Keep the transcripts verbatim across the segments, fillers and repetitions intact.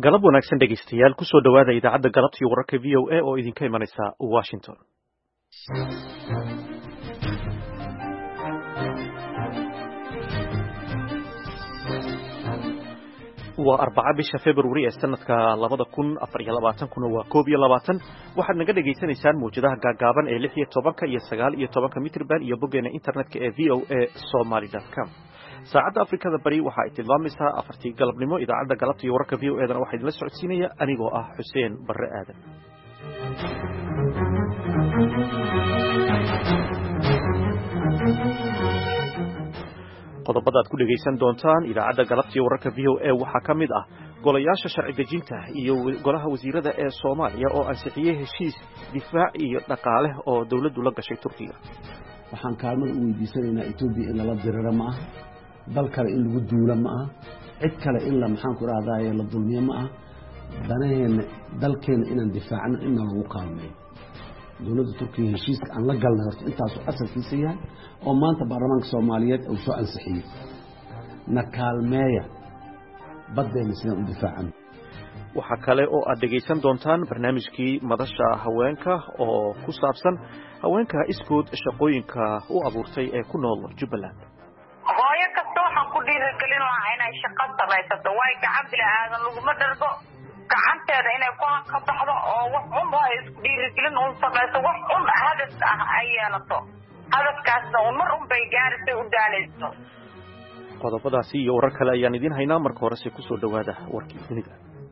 galab wanaagsan dhegaystayaal ku soo dhawaada idaacadda galabta iyo wararka v o a oo idinka imanaysa Washington. waa arbaca bisha February ee sanadka labada kun afar iyo labaatan kuna waa koob iyo labaatan waxaad naga dhageysanaysaan muujadaha gaagaaban ee lix iyo toban iyo sagaal iyo toban mitirban iyo boggeena internetka ee v o a somali dot com. saacadda Afrikada bari waxa ay tilmaamaysaa afartii galabnimo. idaacadda galabta iyo wararka v o a dana waxa idinla socodsiinaya anigoo ah Xuseen Barre Aadan. qodobada aad ku dhageysan doontaan idaacadda galabta iyo wararka v o a waxaa ka mid ah golayaasha sharci dejinta iyo golaha wasiirada ee Soomaaliya oo ansixiyay heshiis difaac iyo dhaqaale oo dawladdu la gashay Turkiga. waxaan kaalmada u weydiisanaynaa Itoobiya in lala diriro ma aha, dal kale in lagu duulo ma aha, cid kale in la maxaan ku raadaayo la dulmiyo ma aha, danaheena dalkeena inaan difaacno in lagu kaalmeeyo. dawladda Turkiga heshiiska aan la galnay horta intaas oo asalkiisa yahay oo maanta baarlamaanka Soomaaliyeed uu soo ansixiyay na kaalmeeya badeena sidaan u difaacano. waxaa kale oo aad dhegaysan doontaan barnaamijkii madasha haweenka oo ku saabsan haweenka iskood shaqooyinka u abuurtay ee ku nool Jubbaland. hooyo kasta waxaan ku dhiirigelin lahaa inay shaqo samaysato, way gacan bilaadan laguma dhargo, gacanteeda inay ku ka baxdo oo wax un oo isku dhiirigelin uu samayso, wax un hadaf ah ay yeelato, hadafkaasna un mar un bay gaartay u daalayso. qodobadaasi iyo warar kale ayaan idin haynaa. marka hore si ku soo dhawaada warkii dunida.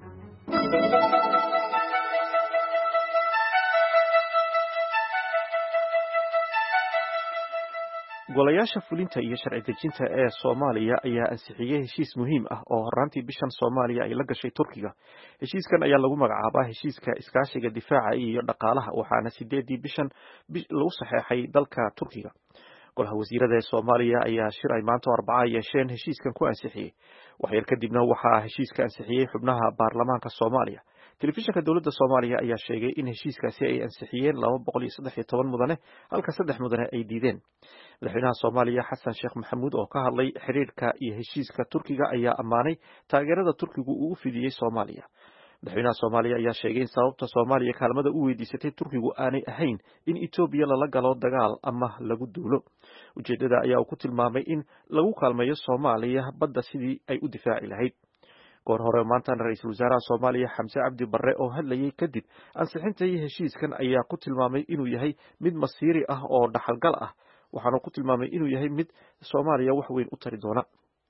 golayaasha fulinta iyo sharci dejinta ee Soomaaliya ayaa ansixiyay heshiis muhiim ah oo horaantii bishan Soomaaliya ay la gashay Turkiga. heshiiskan ayaa lagu magacaabaa heshiiska iskaashiga difaaca iyo dhaqaalaha, waxaana sideedii bishan lagu saxeexay dalka Turkiga. golaha wasiirada ee Soomaaliya ayaa shir ay maanta Arbaca yeesheen heshiiskan ku ansixiyay. waxyar kadibna waxaa heshiiska ansixiyay xubnaha baarlamaanka Soomaaliya. telefishinka dawladda Soomaaliya ayaa sheegay in heshiiskaasi ay ansixiyeen laba boqol iyo saddex iyo toban mudane halka saddex mudane ay diideen. madaxweynaha Soomaaliya Xasan Sheekh Maxamuud oo ka hadlay xiriirka iyo heshiiska Turkiga ayaa amaanay taageerada Turkigu uu u fidiyay Soomaaliya. madaxweynaha Soomaaliya ayaa sheegay in sababta Soomaaliya kaalmada u weydiisatay Turkigu aanay ahayn in Itoobiya lala galo dagaal ama lagu duulo. ujeedada ayaa uu ku tilmaamay in lagu kaalmeeyo Soomaaliya badda sidii ay u difaaci lahayd. goor hore maanta ra'iisul wasaaraha Soomaaliya Xamse Cabdi Barre oo hadlayay kadib ansixinta heshiiskan ayaa ku tilmaamay inuu yahay mid masiiri ah oo dhaxalgal ah, waxaana ku tilmaamay inuu yahay mid Soomaaliya wax weyn u tari doona.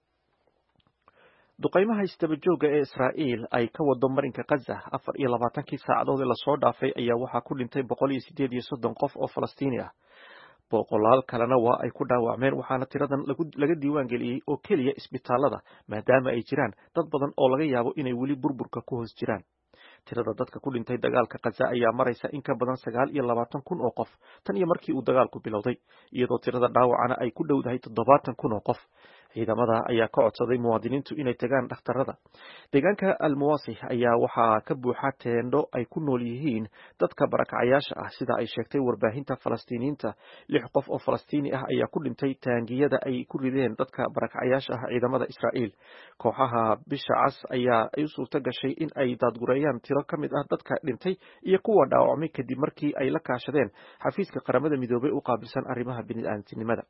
duqeymaha istaba jooga ee Israa'iil ay ka wado marinka Gaza afar iyo labaatankii saacadood ee la soo dhaafay ayaa waxaa ku dhintay boqol iyo siddeed iyo soddon qof oo Falastiini ah. boqolaal kalena waa ay ku dhaawacmeen, waxaana tiradan laga diiwaan geliyey oo keliya isbitaalada maadaama ay jiraan dad badan oo laga yaabo inay weli burburka ku hoos jiraan. tirada dadka ku dhintay dagaalka Gaza ayaa maraysa in ka badan sagaal iyo labaatan kun oo qof tan iyo markii uu dagaalku bilowday, iyadoo tirada dhaawacana ay ku dhowdahay toddobaatan kun oo qof. ciidamada ayaa ka codsaday muwaadiniintu inay tagaan dhakhtarada. deegaanka Al-Muwasi ayaa waxaa ka buuxa teendho ay ku nool yihiin dadka barakacayaasha ah, sida ay sheegtay warbaahinta Falastiiniyiinta. lix qof oo Falastiini ah ayaa ku dhintay taangiyada ay ku rideen dadka barakacayaasha ah ciidamada Israa'iil. kooxaha bisha cas ayaa ay suurta gashay in ay daadgureeyaan tiro ka mid ah dadka dhintay iyo kuwa dhaawacmay kadib markii ay la kaashadeen xafiiska qaramada midoobay u qaabilsan arrimaha bini'aadantinimada.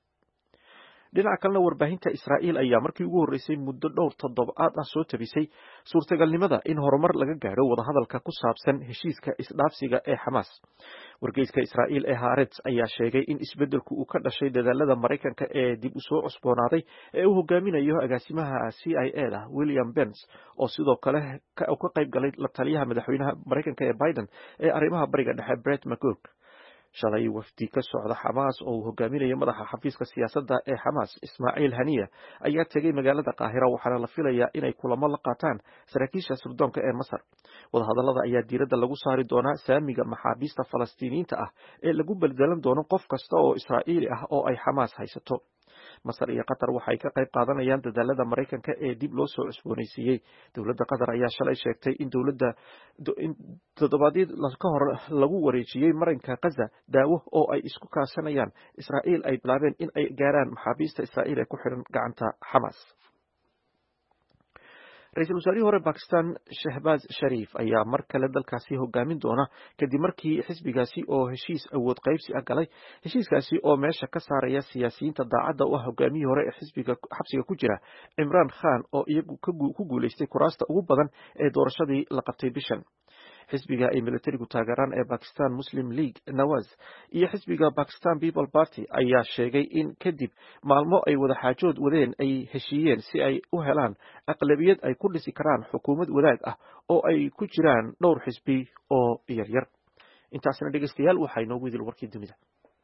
dhinaca kalena warbaahinta Israa'iil ayaa markii ugu horeysay muddo dhowr toddobaad ah soo tabisay suurtagalnimada in horumar laga gaaro wadahadalka ku saabsan heshiiska isdhaafsiga ee Xamaas. wargeyska Israa'iil ee Haaretz ayaa sheegay in isbeddelku uu ka dhashay dadaalada Mareykanka ee dib u soo cusboonaaday ee uu hogaaminayo agaasimaha C I A da William Burns oo sidoo kale ka qayb galay la taliyaha madaxweynaha Mareykanka ee Biden ee arrimaha bariga dhexe Brett McGurk. shalay wafdi ka socda Xamaas oo uu hogaaminayo madaxa xafiiska siyaasadda ee Xamaas Ismaaciil Haniya ayaa tegay magaalada Qaahira, waxaana la filayaa inay kulamo la qaataan saraakiisha sirdoonka ee Masar. wadahadallada ayaa diiradda lagu saari doonaa saamiga maxaabiista Falastiiniyiinta ah ee lagu bedelan doono qof kasta oo Israa'iili ah oo ay Xamaas haysato. Masar iyo Qatar waxay ka qayb qaadanayaan dadaalada Mareykanka ee dib loo soo cusboonaysiiyey. dowladda Qatar ayaa shalay sheegtay in dowladda toddobaadii ka hor lagu wareejiyey marinka Gaza daawo oo ay isku kaashanayaan Israa'iil ay bilaabeen in ay gaaraan maxaabiista Israa'iil ee ku xiran gacanta Xamaas. ra-iisul wasaarihii hore Bakistan Shehbaz Sharif ayaa mar kale dalkaasi hogaamin doona kadib markii xisbigaasi oo heshiis awood qaybsi ah galay heshiiskaasi oo meesha ka saaraya siyaasiyiinta daacadda u ah hogaamiyihii hore ee xisbiga xabsiga ku jira Imran Khan oo iyagu ku guuleystay kuraasta ugu badan ee doorashadii la qabtay bishan. xisbiga ay militarigu taageeraan ee Pakistan Muslim League Nawaz iyo xisbiga Pakistan People Party ayaa sheegay in kadib maalmo ay wada xaajood wadeen ay heshiiyeen si ay u helaan aqlabiyad ay ku dhisi karaan xukuumad wadaag ah oo ay ku jiraan dhowr xisbi oo yaryar. intaasna dhegeystayaal waxaa inoogu idil warkii dunida.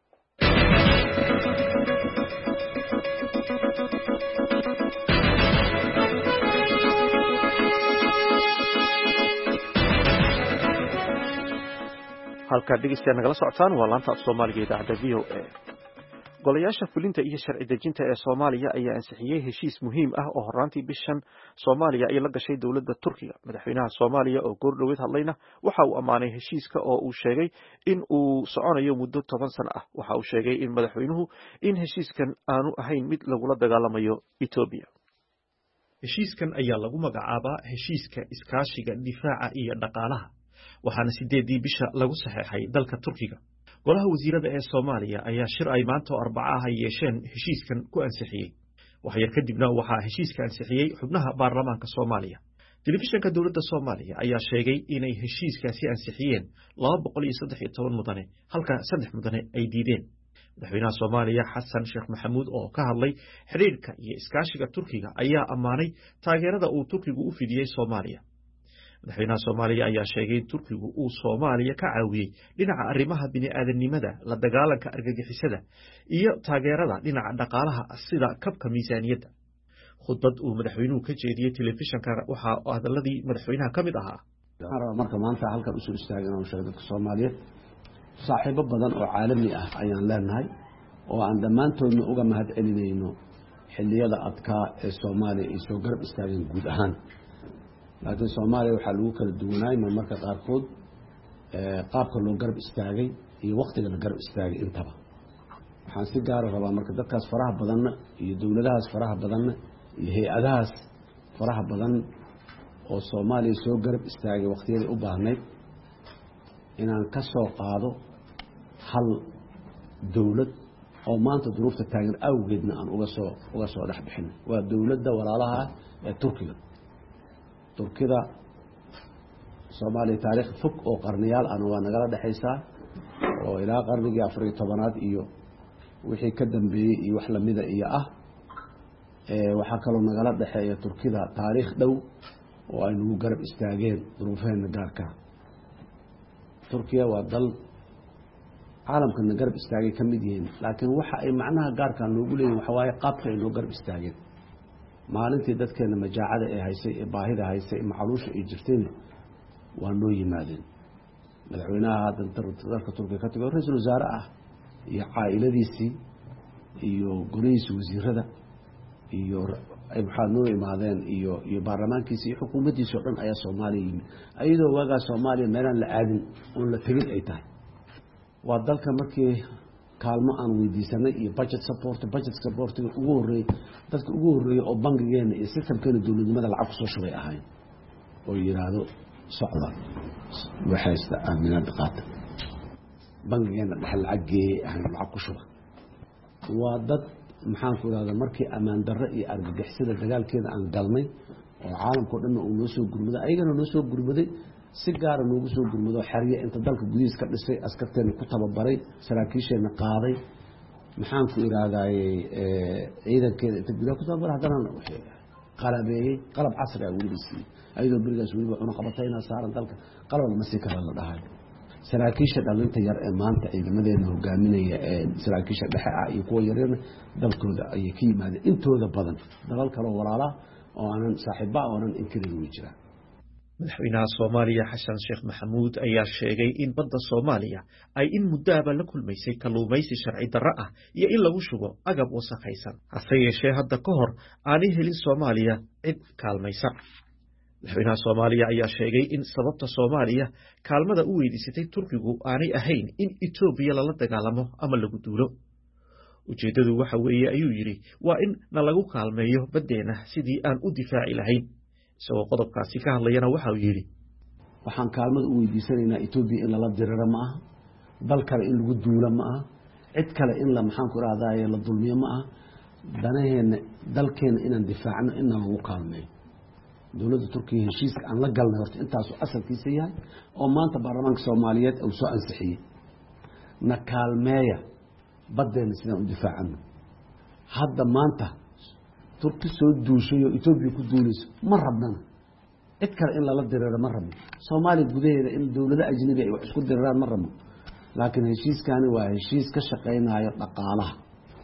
halkaad dhegeystayaal nagala socotaan waa laanta af Soomaaliga idaacadda V O A. golayaasha fulinta iyo sharci dejinta ee Soomaaliya ayaa ansixiyay heshiis muhiim ah oo horaantii bishan Soomaaliya ay la gashay dowladda Turkiga. madaxweynaha Soomaaliya oo goordhoweed hadlayna waxa uu amaanay heshiiska oo uu sheegay in uu soconayo muddo toban sano ah. waxa uu sheegay in madaxweynuhu in heshiiskan aanu ahayn mid lagula dagaalamayo Ethiopia. heshiiskan ayaa lagu magacaabaa heshiiska iskaashiga difaaca iyo dhaqaalaha waxaana sideedii bisha lagu saxeexay dalka Turkiga. golaha wasiirada ee Soomaaliya ayaa shir ay maanta oo Arbaca ah yeesheen heshiiskan ku ansixiyay. wax yar kadibna waxaa heshiiska ansixiyay xubnaha baarlamaanka Soomaaliya. telefishanka dowladda Soomaaliya ayaa sheegay inay heshiiskaasi ansixiyeen laba boqol iyo saddex iyo toban mudane halka saddex mudane ay diideen. madaxweynaha Soomaaliya Xasan Sheekh Maxamuud oo ka hadlay xiriirka iyo iskaashiga Turkiga ayaa amaanay taageerada uu Turkigu u fidiyay Soomaaliya. madaxweynaha Soomaaliya ayaa sheegay in Turkigu uu Soomaaliya ka caawiyay dhinaca arrimaha bini'aadanimada, la dagaalanka argagixisada iyo taageerada dhinaca dhaqaalaha sida kabka miisaaniyadda. khudbad uu madaxweynuhu ka jeediyay telefishanka waxa hadalladii madaxweynaha ka mid ahaa. marka maanta halkan u soo istaagay inaan sheego dadka Soomaaliyeed saaxiibo badan oo caalami ah ayaan leenahay oo aan dhammaantoodna uga mahad celinayno xilliyada adkaa ee Soomaaliya ay soo garab istaageen guud ahaan. laakiin Soomaaliya waxaa lagu kala duwanaay marmarka qaarkood qaabka loo garab istaagay iyo waqtiga la garab istaagay intaba. waxaan si gaar ah rabaa marka dadkaas faraha badan iyo dawladahaas faraha badan iyo hay'adahaas faraha badan oo Soomaaliya soo garab istaagay waqtiyada u baahnayd inaan ka soo qaado hal dawlad oo maanta duruufta taagan awgeedna aan uga soo uga soo dhex bixin. waa dawladda walaalaha ee Turkiga. Turkida Soomaaliya taariikh fog oo qarniyaal ah waa nagala dhaxaysaa oo ilaa qarnigii afar iyo tobanaad iyo wixii ka dambeeyay iyo wax lamida iyo ah ee waxa kale oo nagala dhaxeeya Turkida taariikh dhow oo ay nagu garab istaageen duruufaheena gaarka. Turkiya waa dal caalamka na garab istaagay ka mid yihiin laakiin waxa ay macnaha gaarka loogu leeyahay waxa waaye qaabka ay noo garab istaageen. maalintii dadkeena majaacada ee haysay ee baahida haysay maxaluusha ay jirteen waa noo yimaadeen. madaxweynaha hadda dalka Turkiga ka tagay ra'iisul wasaare ah iyo caa'iladiisii iyo golihiisa wasiirada iyo ay maxaa noo imaadeen iyo iyo baarlamaankiisa iyo xukuumaddiisa oo dhan ayaa Soomaaliya yimid ayadoo waaga Soomaaliya meelaan la aadin oo la tegin ay tahay. waa dalka markii kaalmo aan weydiisanay iyo budget support budget support ugu horeeyay dadka ugu horeeyay oo bangigeena iyo systemkeena dawladnimada lacag ku soo shubay ahayn oo yiraahdo socda waxaysta aaminaad qaata bangigeena dhaxal lacagee ahayn lacag ku shuba. waa dad maxaan ku raada markii amaan darro iyo argagixisada dagaalkeeda aan galnay oo caalamka dhan uu noo soo gurmaday ayagana noo soo gurmaday si gaar ah noogu soo gurmado xariye inta dalka gudihiisa ka dhisay askarteena ku tababaray saraakiisheena qaaday maxaan ku iraadaay ee ciidankeeda inta gudaha ku tababaray hadana qalabeeyay qalab casri ah weli si ayadoo barigaas weli wuxuu qabatayna saaran dalka qalab ma sii kala la dhahay. saraakiisha dhalinta yar ee maanta ciidamadeena hogaaminaya ee saraakiisha dhexe ah iyo kuwa yaryar dalkooda ay ka yimaadeen intooda badan dalal kale walaala oo aanan saaxiiba oo aanan inkirin way jiraan. madaxweynaha Soomaaliya Xasan Sheekh Maxamuud ayaa sheegay in badda Soomaaliya ay in muddaaba la kulmaysay kalluumaysi sharci darro ah iyo in lagu shubo agab wasakhaysan hase yeeshee hadda ka hor aanay helin Soomaaliya cid kaalmaysa. madaxweynaha Soomaaliya ayaa sheegay in sababta Soomaaliya kaalmada u weydiisatay Turkigu aanay ahayn in Ethiopia lala dagaalamo ama lagu duulo. ujeedadu waxa weeye ayuu yiri waa in na lagu kaalmeeyo badeena sidii aan u difaaci lahayn isagoo qodobkaasi ka hadlayana waxa uu yidhi waxaan kaalmada u weydiisanaynaa Ethiopia in lala diriro ma aha dal kale in lagu duulo ma aha cid kale in la maxaan ku raadaayo la dulmiyo ma aha danaheena dalkeena inaan difaacno in lagu kaalmeeyo dawladda Turkiga heshiiska aan la galnay horta intaas oo asalkiisa yahay oo maanta baarlamaanka Soomaaliyeed uu soo ansixiyay na kaalmeeya badeena sidaan u difaacno hadda maanta Turki soo duushay oo Ethiopia ku duulayso ma rabnana cid kale in lala diriro ma rabno Soomaaliya gudaheeda in dawladda ajnabi ay wax isku diriraan ma rabno laakiin heshiiskani waa heshiis ka shaqeynayo dhaqaalaha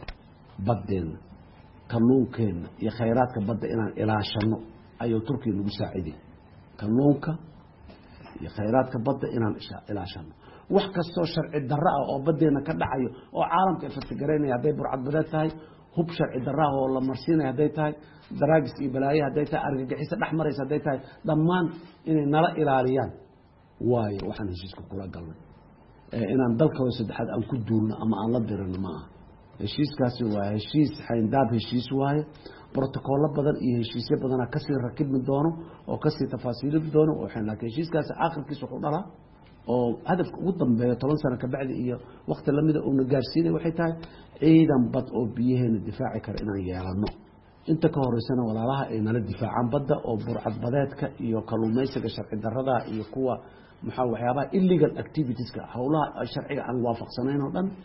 badeena kalluunkeena iyo khayraadka badda inaan ilaashano ayuu Turkiga nagu saaciday kalluunka iyo khayraadka badda inaan ilaashano wax kasto sharci darro ah oo badeena ka dhacayo oo caalamka iftigareynaya haday burcad badeed tahay hub sharci darro ah oo la marsiinay haday tahay daraagis iyo balaayo haday tahay argagixis dhaxmaraysa haday tahay dhammaan inay nala ilaaliyaan waayo waxaan heshiiska kula galnay inaan dalka saddexaad aan ku duulno ama aan la dirino ma aha heshiiskaasi waa heshiis xayndaab heshiis waaye protocol badan iyo heshiisyo badan ka sii rakibmi doono oo ka sii tafaasiil doono oo xan laakiin heshiiskaasi aakhirkiisa wuxuu dhalaa oo hadafka ugu dambeeyo toban sano ka bacdi iyo waqti lamida oo gaarsiinay waxay tahay ciidan bad oo biyaheena difaaci kara inaan yeelano inta ka horeysana walaalaha ay nala difaacaan badda oo burcad badeedka iyo kalluumaysiga sharci darrada iyo kuwa maxaa waxyaabaha illegal activitieska hawlaha sharciga aan waafaqsanayn oo dhan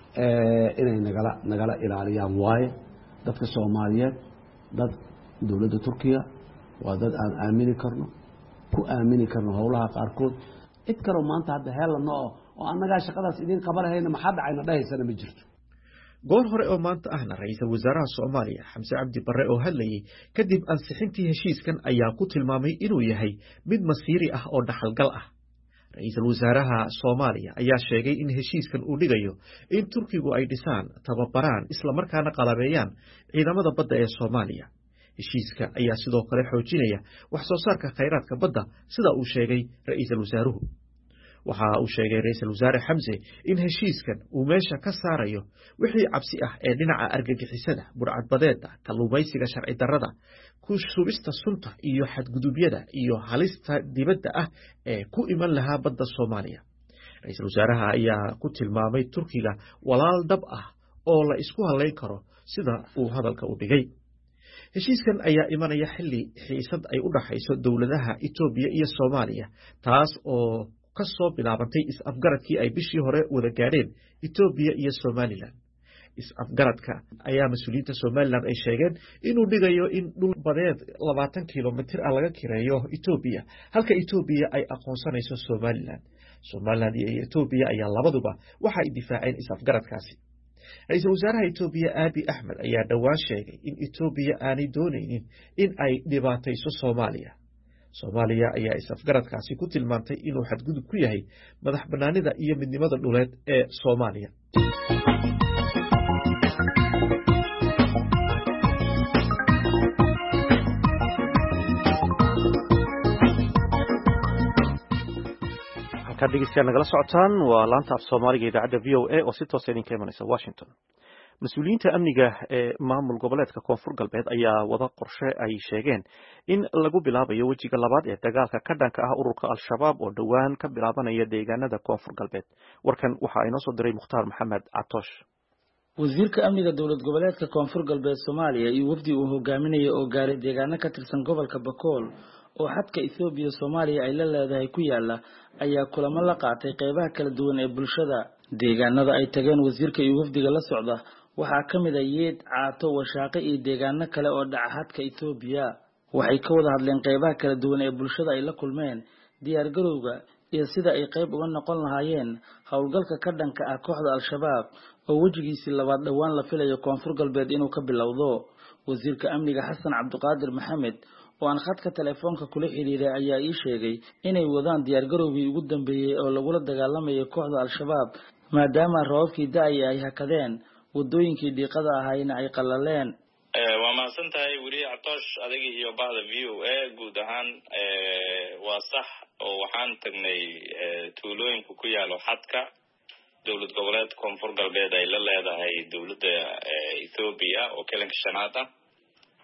ee inay nagala nagala ilaaliyaan waaye dadka Soomaaliyeed dad dawladda Turkiga waa dad aan aamini karno ku aamini karno hawlaha qaarkood cid kale maanta hadda heelano oo annaga shaqadaas idin qabanayna maxaa dhacayna dhahaysana ma jirto goor hore oo maanta ahna ra'iisul wasaaraha Soomaaliya Xamse Cabdi Barre oo hadlayay kadib ansixintii heshiiskan ayaa ku tilmaamay inuu yahay mid masiiri ah oo dhaxalgal ah ra'iisul wasaaraha Soomaaliya ayaa sheegay in heshiiskan uu dhigayo in Turkigu ay dhisaan tababaraan isla markaana qalabeeyaan ciidamada badda ee Soomaaliya heshiiska ayaa sidoo kale xoojinaya wax soo saarka khayraadka badda sida uu sheegay ra'iisul wasaaruhu waxa uu sheegay ra'iisul wasaare Xamse in heshiiskan uu meesha ka saarayo wixii cabsi ah ee dhinaca argagixisada burcad badeeda kalluumaysiga sharci darrada ku shubista sunta iyo xadgudubyada iyo halista dibadda ah ee ku iman lahaa badda Soomaaliya ra'iisul wasaaraha ayaa ku tilmaamay Turkiga walaal dab ah oo la isku haleyn karo sida uu hadalka u dhigay heshiiskan ayaa imanaya xilli xiisad ay u dhaxayso dawladaha Ethiopia iyo Soomaaliya taas oo ka soo bilaabantay is-afgaradkii ay bishii hore wada gaadheen Ethiopia iyo Somaliland is-afgaradka ayaa mas'uuliyiinta Somaliland ay sheegeen inuu dhigayo in dhul badeed labaatan kiiloomitir ah laga kireeyo Ethiopia halka Ethiopia ay aqoonsanayso Somaliland Somaliland iyo Ethiopia ayaa labaduba waxa ay difaaceen is-afgaradkaasi ra'iisul wasaaraha Ethiopia Abiy Ahmed ayaa dhawaan sheegay in Ethiopia aanay doonaynin in ay dhibaatayso Soomaaliya Soomaaliya ayaa is-afgaradkaasi ku tilmaantay inuu xadgudub ku yahay madax banaanida iyo midnimada dhuleed ee Soomaaliya halka dhegeystayaal nagala socotaan waa laanta af Soomaaliga idaacadda V O A oo si toos ah idinka imanaysa Washington mas-uuliyiinta amniga ee maamul goboleedka Koonfur Galbeed ayaa wada qorshe ay sheegeen in lagu bilaabayo wajiga labaad ee dagaalka ka dhanka ah ururka Al-Shabaab oo dhawaan ka bilaabanaya deegaanada Koonfur Galbeed warkan waxa ay noo soo diray Mukhtaar Maxamed Catosh wasiirka amniga dawlad goboleedka Koonfur Galbeed Soomaaliya iyo wafdi uu hogaaminayo oo gaaray deegaano ka tirsan gobolka Bakool oo xadka Ethiopia Soomaaliya ay la leedahay ku yaala ayaa kulamo la qaatay qaybaha kala duwan ee bulshada deegaanada ay tageen wasiirka iyo wafdiga la socda waxaa kamid ah yeed caato washaaqo iyo deegaano kale oo dhaca xadka Ethiopia waxay ka wada hadleen qaybaha kala duwan ee bulshada ay la kulmeen diyaar garowga iyo sida ay qayb uga noqon lahaayeen hawlgalka ka dhanka ah kooxda Al-Shabaab oo wajigiisii labaad dhawaan la filayo Koonfur Galbeed inuu ka bilowdo wasiirka amniga Xasan Cabdiqaadir Maxamed oo aan khadka telefoonka kula xiriiray ayaa ii sheegay inay wadaan diyaar garowgii ugu dambeeyay oo lagu la dagaalamayo kooxda Al-Shabaab maadaama roobkii da'ay ay hakadeen wadooyinkii diiqada ahayna ay qalaleen ee waa maasantahay wariye Catosh adiga iyo bahda V O A guud ahaan ee waa sax oo waxaan tagnay tuulooyinka ku yaalo xadka dawlad goboleed Koonfur Galbeed ay la leedahay dawladda Ethiopia oo kelinka shanaad ah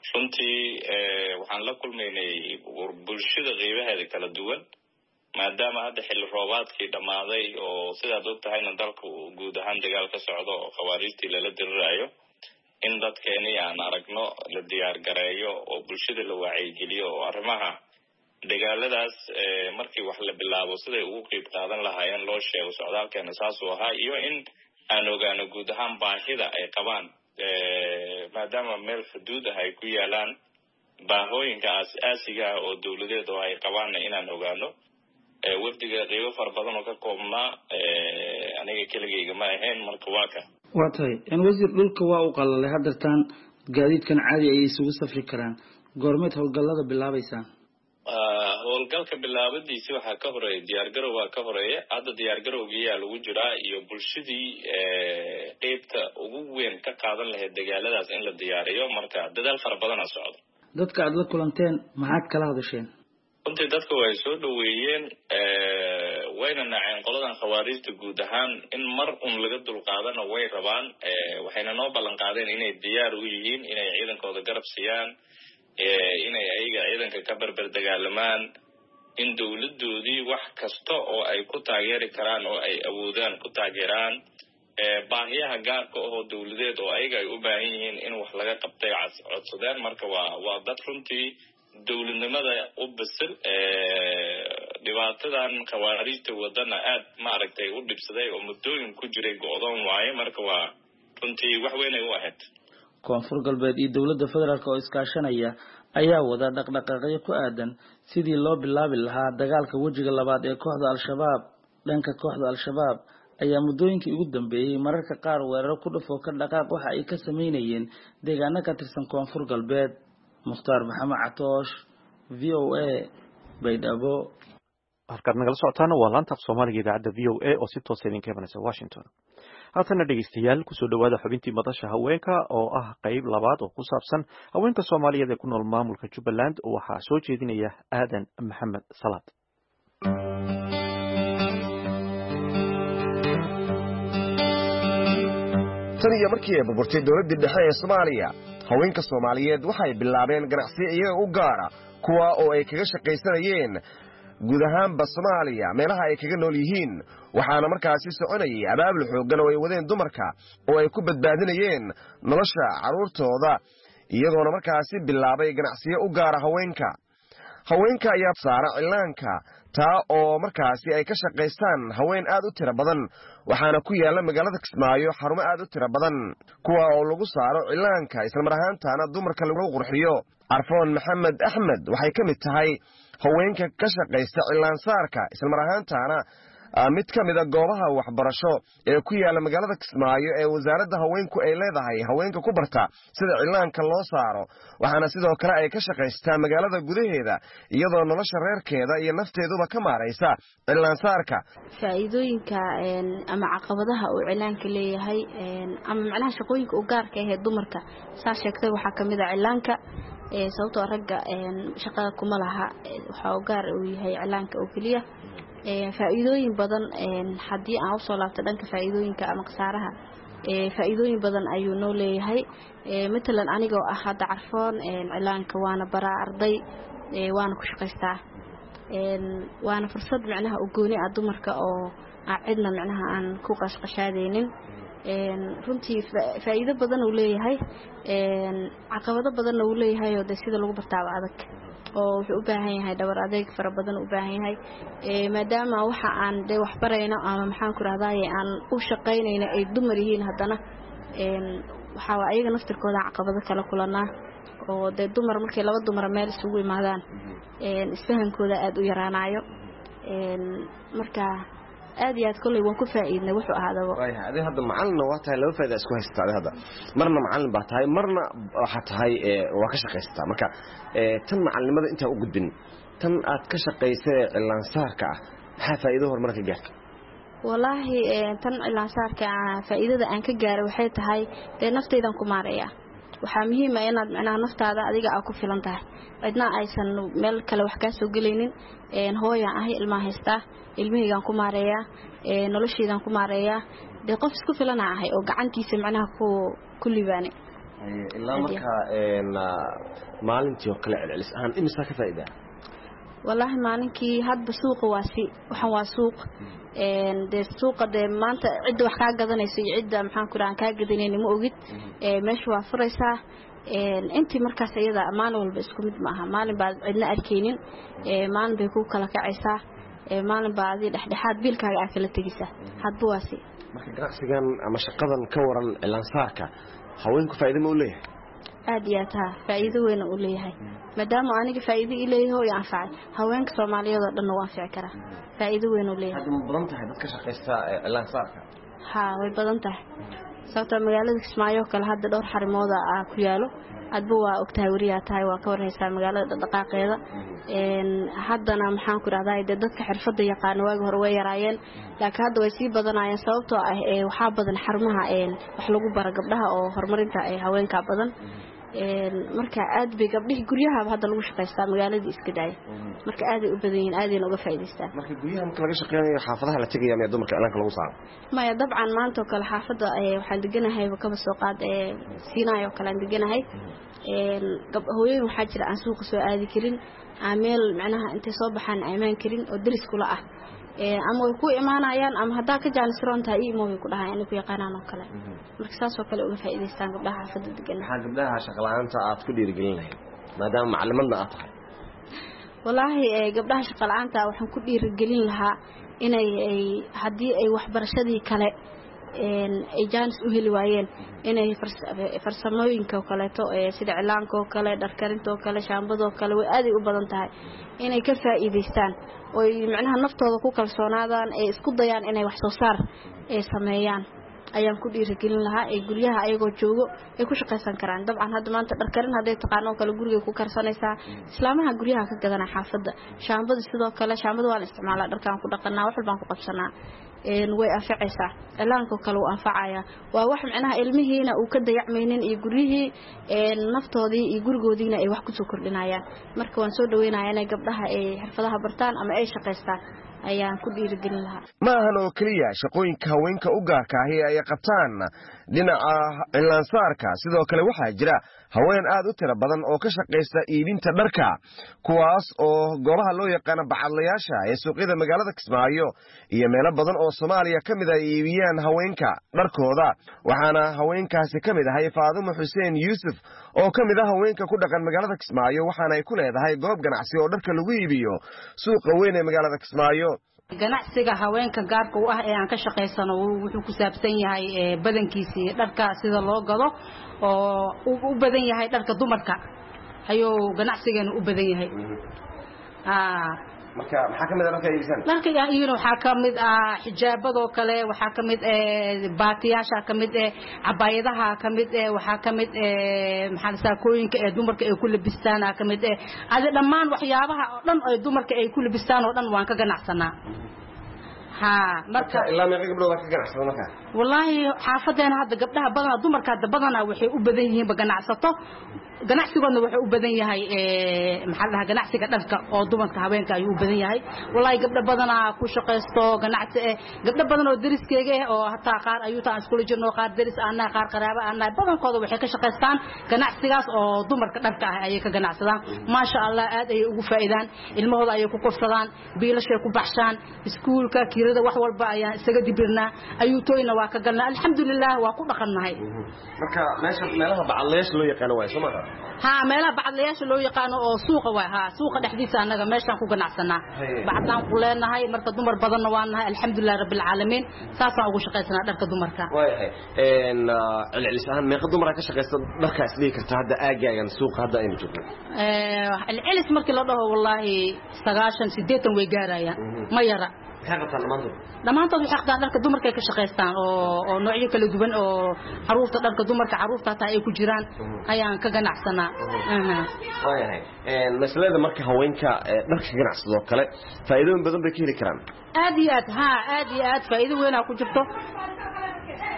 runtii waxaan la kulmaynay bulshada qeybaheeda kala duwan maadaama hadda xilli roobaadkii dhammaaday oo sidaad og tahayna dalka guud ahaan dagaal ka socdo oo khawaarijtii lala diriraayo in dadkeeni aan aragno la diyaar gareeyo oo bulshada la wacyigeliyo oo arrimaha dagaaladaas markii wax la bilaabo siday ugu qeyb qaadan lahaayeen loo sheego socdaalkeena saasuu ahaa iyo in aan ogaano guud ahaan baahida ay qabaan maadaama meel xuduud ah ay ku yaalaan baahooyinka aas-aasiga ah oo dowladeed oo ay qabaanna inaan ogaano wafdiga qeybo fara badan oo ka koobnaa aniga keligayga ma ahayn marka waa ka waa tahay in wasiir dhulka waa u qalalay haddeertaan gaadiidkan caadi ay isugu safri karaan goormeed howlgallada bilaabaysaan howlgalka bilaabadiisi waxaa ka horeeya diyaargarow waa ka horeeya hadda diyaargarowgiyaa lagu jiraa iyo bulshadii qeybta ugu weyn ka qaadan lahayd dagaaladaas in la diyaariyo marka dadaal fara badana socdo dadka aada la kulanteen maxaad kala hadasheen runtii dadka way soo dhaweeyeen wayna naceen qoladan khawaarijta guud ahaan in mar un laga dulqaadana way rabaan waxayna noo ballan qaadeen inay diyaar u yihiin inay ciidankooda garab siiyaan inay ayaga ciidanka ka berber dagaalamaan in dowladoodii wax kasta oo ay ku taageeri karaan oo ay awoodaan ku taageeraan baahiyaha gaarka ahoo dowladeed oo ayaga ay u baahan yihiin in wax laga qabtay codsadeen marka waa waa dad runtii dowladnimada u bisil dhibaatadan khawaarijta wadana aad maaragtay u dhibsaday oo muddooyin ku jiray go-doon waaye marka waa runtii wax weyn ay u ahayd koonfur galbeed iyo dowladda federaalk oo iskaashanaya ayaa wada dhaqdhaqaaqyo ku aadan sidii loo bilaabi lahaa dagaalka wejiga labaad ee kooxda al-shabaab dhanka kooxda al-shabaab ayaa muddooyinkii ugu dambeeyey mararka qaar weeraro ku dhufoo ka dhaqaaq waxa ay ka sameynayeen deegaano ka tirsan koonfur galbeed mukhtaar maxamed catoosh v o a baydhabo halkaad nagala socotaana waa laanta af soomaaliga idaacadda v o a oo si toosa idinka imanaysa washington haatana dhegeystayaal kusoo dhawaada xubintii madasha haweenka oo ah qeyb labaad oo ku saabsan haweenka soomaaliyeed ee ku nool maamulka jubbaland waxaa soo jeedinaya aadan maxamed salaad tan iyo markii ay burburtay dowladdii dhexe ee soomaaliya haweenka soomaaliyeed waxay bilaabeen ganacsiyo iyaga u gaara kuwa oo ay kaga shaqaysanayeen guud ahaanba soomaaliya meelaha ay kaga nool yihiin waxaana markaasi soconayay abaabul xooggan oo ay wadeen dumarka oo ay ku badbaadinayeen nolosha carruurtooda iyagoona markaasi bilaabay ganacsiyo u gaara haweenka haweenka ayaa saara cilaanka taa oo markaasi ay ka shaqaystaan haween aad u tiro badan waxaana ku yaalla magaalada Kismaayo xarumo aad u tiro badan kuwa oo lagu saaro cilaanka isla mar ahaantaana dumarka lagu qurxiyo Arfoon Maxamed Axmed waxay ka mid tahay haweenka ka shaqaysta cilaan saarka isla mar ahaantaana mid ka mid ah goobaha waxbarasho ee ku yaala magaalada Kismaayo ee wasaaradda haweenku ay leedahay haweenka ku barta sida cilaanka loo saaro waxaana sidoo kale ay ka shaqaystaa magaalada gudaheeda iyadoo nolosha reerkeeda iyo nafteeduba ka maaraysa cilaan saarka faa'iidooyinka ama caqabadaha uu cilaanka leeyahay ama macnaha shaqooyinka u gaarka ah ee dumarka saa sheegtay waxa kamid ah cilaanka ee sababtoo ragga shaqada kuma laha waxa uu gaar u yahay cilaanka oo kaliya faa'iidooyin badan haddii aan usoo laabto dhanka faa'iidooyinka ama khasaaraha faa'iidooyin badan ayuu noo leeyahay matalan anigoo ah hadda Carfoon cilaanka waana baraa arday waana ku shaqaystaa waana fursad macnaha u gooni ah dumarka oo cidna macnaha aan ku qashqashaadeynin runtii faa'iido badan uu leeyahay caqabado badan uu leeyahay oo sida lagu bartaaba adag oo wuxuu u baahan yahay dhabar adeeg fara badan u baahan yahay ee maadaama waxa aan de wax barayno ama maxaan ku raadayay aan u shaqaynayno ay dumar yihiin haddana een waxa waa ayaga naftirkooda caqabado kala kulanaa oo de dumar markay laba dumar meel isugu imaadaan een isfahankooda aad u yaraanayo een marka aad iyo aad kulay waan ku faa'iidnay wuxuu ahaadaba way hadii hadda macalin waa tahay laba faa'iido isku haystaa hadda marna macalin baa tahay marna waxa tahay ee waa ka shaqaystaa marka ee tan macalinimada inta u gudbin tan aad ka shaqaysay cilaan saarka waxa faa'iido horumar ka gaartay wallahi tan cilaan saarka faa'iidada aan ka gaaray waxay tahay de naftaydan ku maareeyaa waxa muhiim ah inaad macnaha naftaada adiga aad ku filan tahay cidna aysan meel kale wax ka soo galeynin een hooyo ah ilma haysta ilmihaygan ku maareeyaa ee noloshaydan ku maareeyaa de qof isku filan ahay oo gacantiisa macnaha ku ku libaanay ilaa marka een maalintii oo kale celcelis ahaan imisa ka faa'iidaa wallahi maalinkii hadba suuqa waasi waxaan waa suuq een de suuqa de maanta cid wax ka gadanayso cid maxaan ku raan ka gadanayna ma ogid ee meesha waa furaysaa een intii markaas iyada amaan walba isku mid ma aha maalin baad cidna arkeenin ee maalin bay ku kala kacaysaa ee maalin baad dhexdhexaad biilkaaga aad kala tagisa hadba waasi marka ganacsigan ama shaqadan ka waran cilaansaarka haweenku faa'iido ma u leeyahay aad iyo taa faa'iido weyn u leeyahay maadaama aniga faa'iido ileeyahay oo anfacay haweenka Soomaaliyeed oo dhan waa fiican kara faa'iido weyn u leeyahay hadda badan tahay dadka shaqeysta cilaansaarka ha way badan tahay sababta magaalada Kismaayo kale hadda dhowr xarimooda ah ku yaalo adba waa ogtahay wariyaa tahay waa ka warhaysaa magaalada dhaqaaqeeda een haddana maxaan ku raahdaa dadka xirfadda yaqaan waag hore way yaraayeen laakiin hadda way sii badanayaan sababtoo ah ee waxa badan xarumaha een wax lagu baro gabdhaha oo horumarinta ay haweenka badan een marka aad bay gabdhihi guryaha hadda lagu shaqeystaa magaalada iska daay marka aad ay u badan yihiin aad ay uga faa'iideystaan marka guryaha marka laga shaqeynayo xaafadaha la tagayaa ma dumarka cilaanka lagu saaro maya dabcan maanta oo kale xaafada ee waxaan deganahay kaba soo qaad ee siinaayo kale aan deganahay een hooyooyin waxa jira aan suuqa soo aadi karin aameel macnaha intay soo baxaan aymaan karin oo daris kula ah ee ama way ku imaanayaan ama hadaa ka jaanisroonta ay imooy ku dhahay inay ku yaqaanaan oo kale marka saas oo kale uga faa'iideystaan gabdhaha xaafada degan waxa gabdhaha shaqo la'aanta aad ku dhiirigelinahay maadaama macallimadna aad tahay wallahi ee gabdhaha shaqo la'aanta waxaan ku dhiirigelin lahaa inay ay hadii ay waxbarashadii kale een ay jaanis u heli waayeen inay farsamooyinka kale to ee sida cilaanka oo kale dharkarinta oo kale shaambada oo kale way aad u badan tahay inay ka faa'iideystaan oo macnaha naftooda ku kalsoonaadaan ee isku dayaan inay wax soo saar ay sameeyaan ayaan ku dhiirigelin lahaa ee guryaha ayagoo joogo ay ku shaqeysan karaan dabcan hadda maanta dharkarin haday taqaano kale guriga ku karsanaysaa islaamaha guryaha ka gadana xaafada shaambada sidoo kale shaambada waa la isticmaalaa dharkaan ku dhaqanaa wax walbaan ku qabsanaa een way anfacaysaa cilaanka kale uu anfacaya waa wax macnaha ilmihiina uu ka dayacmaynin iyo guriyihii een naftoodii iyo gurigoodiina ay wax ku soo kordhinayaan marka waan soo dhaweynayaa inay gabdhaha ay xirfadaha bartaan ama ay shaqeystaan ayaan ku dhiirigelin lahaa ma ahan oo kaliya shaqooyinka haweenka u gaarka ah ee ay qabtaan dhinaca cilaansaarka sidoo kale waxaa jira haween aad u tiro badan oo ka shaqeysta iibinta dharka kuwaas oo goobaha loo yaqaan bacadlayaasha ee suuqyada magaalada Kismaayo iyo meelo badan oo Soomaaliya kamid ah iibiyaan haweenka dharkooda waxaana haweenkaasi kamid ah Faadumo Xuseen Yuusuf oo kamid ah haweenka ku dhaqan magaalada Kismaayo waxaana ay ku leedahay goob ganacsi oo dharka lagu iibiyo suuqa weyn ee magaalada Kismaayo ganacsiga haweenka gaarka u ah ee aan ka shaqeysano wuxuu ku saabsan yahay badankiisii dharka sida loo gado oo u badan yahay dharka dumarka ayuu ganacsigeenu u badan yahay ah marka waxa kamid ah dharka iibsan dharka iyana waxa kamid ah xijaabado kale waxa kamid ee baatiyaasha kamid ee cabaayadaha kamid ee waxa kamid ee maxaa saakooyinka ee dumarka ay ku labistaan kamid ee adi dhamaan waxyaabaha oo dhan ay dumarka ay ku labistaan oo dhan waan ka ganacsanaa ha marka ilaa meeqa gabdhood ka ganacsado marka wallahi xaafadeena hadda gabdhaha badan dumarka hadda badan waxay u badan yihiin ganacsato ganacsigoodna wuxuu u badan yahay ee maxaa la ganacsiga dharka oo dumarka haweenka ayuu u badan yahay wallahi gabdho badan ku shaqeysto ganacsi ee gabdho badan oo dariskeyga oo hataa qaar ayuu taan isku jirno qaar daris aan qaar qaraabo aan badankooda waxay ka shaqeystaan ganacsigaas oo dumarka dharka ah ayay ka ganacsadaan ma sha Allah aad ay ugu faa'iidaan ilmahooda ay ku korsadaan biilashay ku baxshaan iskuulka kirada wax walba ayaan isaga dibirnaa ayuu tooyna waa ka galnaa alxamdulillah waa ku dhaqannahay marka meesha meelaha bacadlayaasha loo yaqaan waa Soomaaliya ha meelaha bacadlayaasha loo yaqaan oo suuqa waa ha suuqa dhexdiisa anaga meeshaan ku ganacsanaa bacadlaan ku leenahay marka dumar badanna waa nahay alxamdulillah rabbil caalamiin saasaan ugu shaqeysanaa dharka dumarka waayahay een cilcisan meeqa dumar ka shaqeysta dharkaas dhigi karta hadda aagaagan suuqa hadda aynu joogno ee cilcis markii la dhaho wallahi sagaashan sideetan way gaarayaan ma yara dhamaantood waxay qabtaan dharka dumarka ka shaqeystaan oo oo noocyo kala duwan oo caruurta dharka dumarka caruurta taa ay ku jiraan ayaan ka ganacsanaa aha waayahay een masalada marka haweenka dharka ganacsado kale faa'iidooyin badan bay ka heli karaan aad iyo aad ha aad iyo aad faa'iido weyn ku jirto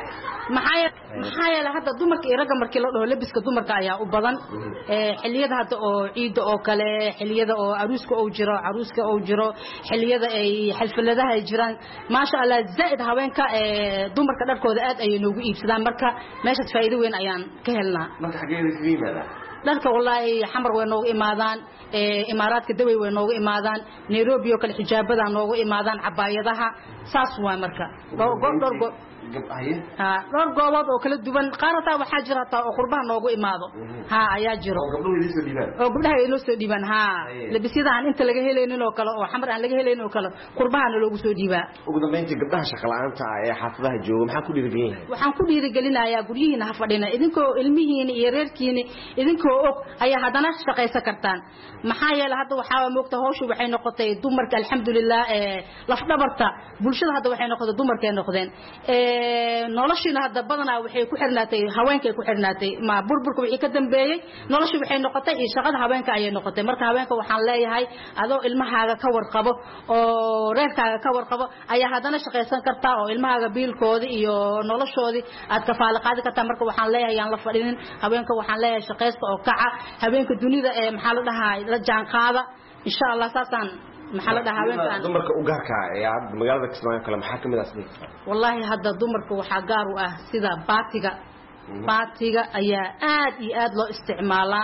maxay maxay la hadda dumarka iraga markii la dhaho labiska dumarka ayaa u badan ee xiliyada hadda oo ciid oo kale xiliyada oo aruuska oo jiro aruuska oo jiro xiliyada ay xalfaladaha ay jiraan ma sha Allah zaid haweenka ee dumarka dharkooda aad ay noogu iibsadaan marka meesha faa'iido weyn ayaan ka helnaa marka xageeda ka yimaada dharka wallahi xamar way noogu imaadaan ee imaaraadka daway way noogu imaadaan Nairobi oo kale xijaabada noogu imaadaan cabaayadaha saas waa marka dhor ha dhor goobood oo kala duwan qaarata waxa jira taa oo qurbaha noogu imaado ha ayaa jiro oo gabdhuhu idin soo dhiibaan oo gabdhaha ay noo soo dhiibaan ha labisiyada inta laga helaynin oo kale oo xamar aan laga helaynin oo kale qurbaha loogu soo dhiibaa ugu dambeyntii gabdhaha shaqo la'aanta ah ee xaafadaha jooga maxaa ku dhiirigelinayaa waxaan ku dhiirigelinayaa guryihiina ha fadhina idinkoo ilmihiina iyo reerkiina idinkoo og ayaa hadana shaqaysan kartaan maxaa yeelay hadda waxa moogta hawshu waxay noqotay dumarka alxamdulillah ee laf dhabarta bulshada hadda waxay noqotay dumarkay noqdeen ee noloshina hadda badana waxay ku xirnaatay haweenka ku xirnaatay ma burburka wixii ka dambeeyay noloshu waxay noqotay in shaqada haweenka ay noqotay marka haweenka waxaan leeyahay adoo ilmahaaga ka warqabo oo reerkaaga ka warqabo ayaa hadana shaqaysan kartaa oo ilmahaaga biilkooda iyo noloshoodi aad ka faala qaadi kartaa marka waxaan leeyahay aan la fadhinin haweenka waxaan leeyahay shaqaysta oo kaca haweenka dunida ee maxaa la dhahaa la jaan qaada insha Allah saasan maxaa dhahaa haweenka dumarka u gaarka ah ee magaalada Kismaayo kale maxaa kamid ah wallahi hadda dumarka waxa gaar u ah sida baatiga baatiga ayaa aad iyo aad loo isticmaalaa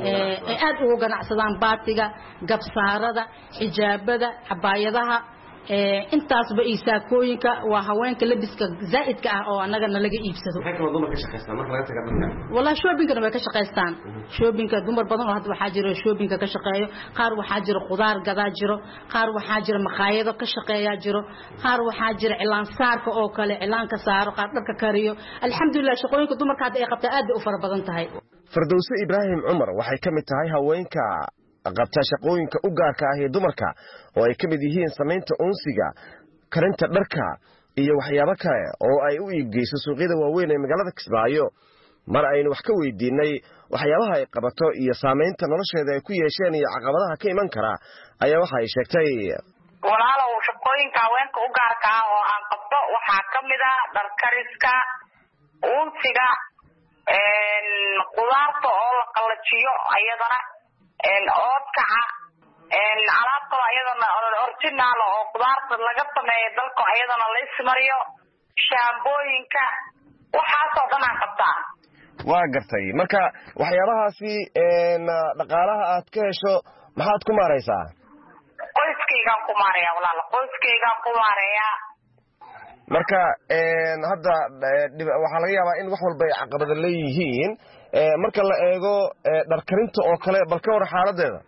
ee aad ugu ganacsadaan baatiga gabsaarada xijaabada cabaayadaha ee intaas ba isaakooyinka waa haweenka labiska zaidka ah oo anaga nalaga iibsado waxay kala dumarka shaqeystaan marka laga tago dhanka wallahi shoppingka way ka shaqeystaan shoppingka dumar badan oo hadda waxa jira shoppingka ka shaqeeyo qaar waxa jira qudaar gadaa jiro qaar waxa jira maqaayado ka shaqeeya jiro qaar waxa jira cilaan saarka oo kale cilaanka saaro qaar dharka kariyo alxamdulillah shaqooyinka dumarka hadda ay qabtaa aad u fara badan tahay Firdawsi Ibrahim Umar waxay kamid tahay haweenka qabta shaqooyinka u gaarka ah ee dumarka oo ay kamid yihiin sameynta unsiga karinta dharka iyo waxyaabo kale oo ay u iibgeyso suuqyada waaweyn ee magaalada Kismaayo mar aynu wax ka weydiinay waxyaabaha ay qabato iyo saameynta nolosheeda ay ku yeesheen iyo caqabadaha ka iman kara ayaa waxa ay sheegtay walaalow shaqooyinka haweenka u gaarka ah oo aan qabto waxaa kamid ah dhar kariska unsiga een qudaarta oo la qalajiyo ayadana een oodkaca een alaabta ayadana original oo qudaarta laga sameeyo dalka ayadana la ismariyo shaambooyinka waxaas oo dhan aan qabtaa waa gartay marka waxyaabahaasi een dhaqaalaha aad ka hesho maxaad ku maareysaa qoyskaygaan ku maareeyaa walaal qoyskaygaan ku maareeyaa marka een hadda waxa laga yaabaa in wax walba ay caqabad leeyihiin ee marka la eego dhar karinta oo kale bal ka war xaaladeeda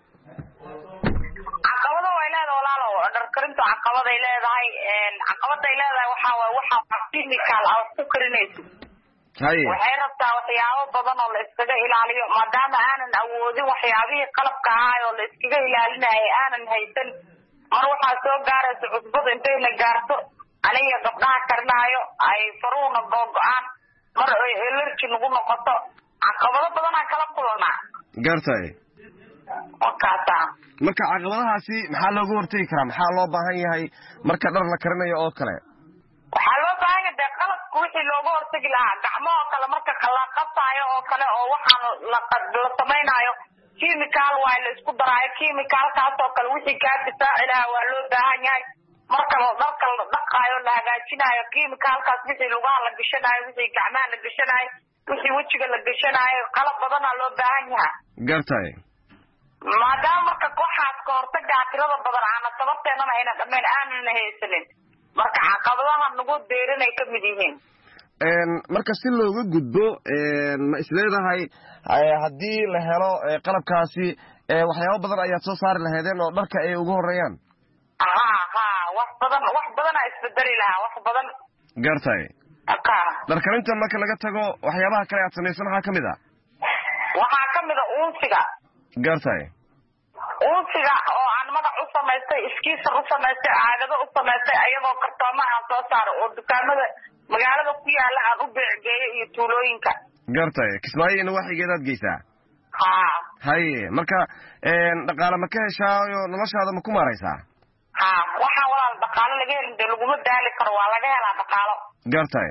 caqabado way leedahay walaal dhar karinta caqabad ay leedahay een caqabad ay leedahay waxa waa waxa chemical ah ku karinayso hay waxay rabtaa waxyaabo badan oo la iskaga ilaaliyo maadaama aanan awoodin waxyaabihii qalabka ah oo la iskaga ilaalinayo aanan haysan mar waxa soo gaaraysa cusbada intay la gaarto aniga gabdhaha karnaayo ay faruuna go'aan mar ay allergy nagu noqoto caqabado badan aan kala kulannaa gartay wakaata marka caqabadahaasi maxaa looga hortagi karaa maxaa loo baahan yahay marka dhar la karinayo oo kale waxaa loo baahan yahay qalabka wixii looga hortagi lahaa gacmo oo kale marka la qasaayo oo kale oo waxaan la samaynayo chemical waa la isku daraayo chemicalkaas oo kale wixii kaa difaaci lahaa waa loo baahan yahay marka dharka la dhaqaayo la hagaajinayo chemicalkaas wixii lugaha la gashanayo wixii gacmaha la gashanayo wixii wejiga la gashanayo qalab badan aa loo baahan yahay gartay maadaama marka kooxaas ka hortaga tirada badan aana sababteennana ayna dhammayn aanan haysanin marka caqabadaha nagu deerinay ka mid yihiin een marka si looga gudbo een ma isleedahay haddii la helo qalabkaasi waxyaabo badan ayaad soo saari lahaydeen oo dharka ay ugu horeeyaan aha ha wax badan wax badan ay isbedeli lahaa wax badan gartay aka dhar karinta marka laga tago waxyaabaha kale aad samaysan waxaa kamid ah waxaa kamid ah unsiga gartay unsiga oo aan magac u samaystay iskiisar u samaystay caagado u samaystay ayagoo kartoomo aan soo saaro oo dukaamada magaalada ku yaala aan u beecgeeyo iyo tuulooyinka gartay Kismaayo waxigeedaad geysaa ha haye marka een dhaqaale ma ka heshaayo noloshaada ma ku maareysaa ha waxa walaal dhaqaale laga helin de laguma daali karo waa laga helaa dhaqaalo gartay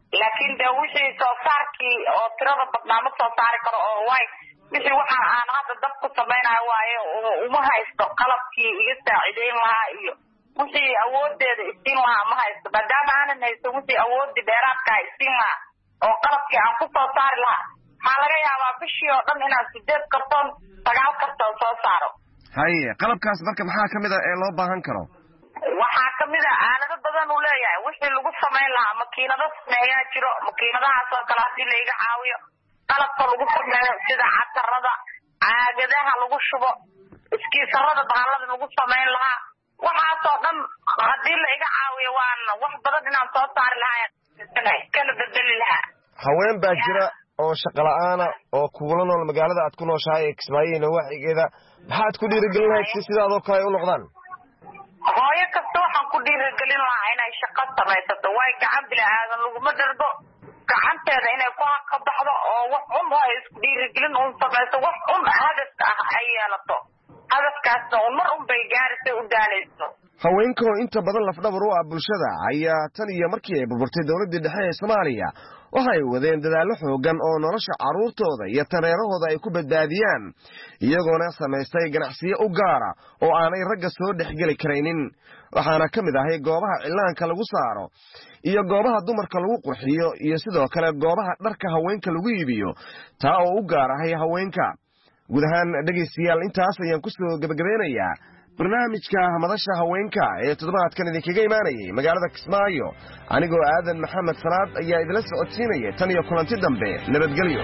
laakiin de wixii soo saarkii oo tirada badnaa ma soo saari karo oo way wixii waxa aan hadda dab ku samaynayo waaye oo uma haysto qalabkii iga saacideyn lahaa iyo wixii awoodeeda isiin lahaa ma haysto maadaama aanan haysto wixii awoodii dheeraadka isiin lahaa oo qalabkii aan ku soo saari lahaa waxaa laga yaabaa bishii oo dhan inaan sideed kartoon sagaal kartoon soo saaro. haye qalabkaas marka maxaa kamid ah ee loo baahan karo? waxaa kamid ah aalado badan uu leeyahay wixii lagu samayn lahaa makiinado sameeyaa jiro makiinadahaas oo kale hadii la iga caawiyo qalabka lagu sameeyo sida catarada caagadaha lagu shubo iskiisarada bahalada lagu samayn lahaa waxaasoo dhan hadii la iga caawiyo waan wax badan inaan soo saari lahaa kala bedeli lahaa. haween baa jira oo shaqo la'aana oo kugula nool magaalada aad ku nooshahay Kismaayo nawaaxigeeda maxaad ku dhiirigelin lahayd si sidaadoo kale u noqdaan? hooyo kasta waxaan ku dhiirigelin lahaa inay shaqo samaysato way gacan bilaadan laguma dhargo gacanteeda inay ku ka baxdo oo wax un oo isku dhiirigelin uun samayso wax un hadaf ah ay yeelato hadafkaasna un mar un bay gaaraysa u daalayso. haweenka oo inta badan lafdhabar u ah bulshada ayaa tan iyo markii ay burburtay dowladda dhexe ee Soomaaliya waxay wadeen dadaallo xoogan oo nolosha caruurtooda iyo tareerahooda ay ku badbaadiyaan iyagoona samaystay ganacsiyo u gaara oo aanay ragga soo dhexgeli karaynin waxaana ka mid ahay goobaha cilaanka lagu saaro iyo goobaha dumarka lagu qurxiyo iyo sidoo kale goobaha dharka haweenka lagu iibiyo taa oo u gaar ahay haweenka. guud ahaan dhegaystayaal intaas ayaan ku soo gabagabeynayaa barnaamijka madasha haweenka ee toddobaadkan idinkaga imaanayay magaalada Kismaayo anigoo aadan maxamed salaad ayaa idila socodsiinaya tan iyo kulanti dambe nabadgelyo.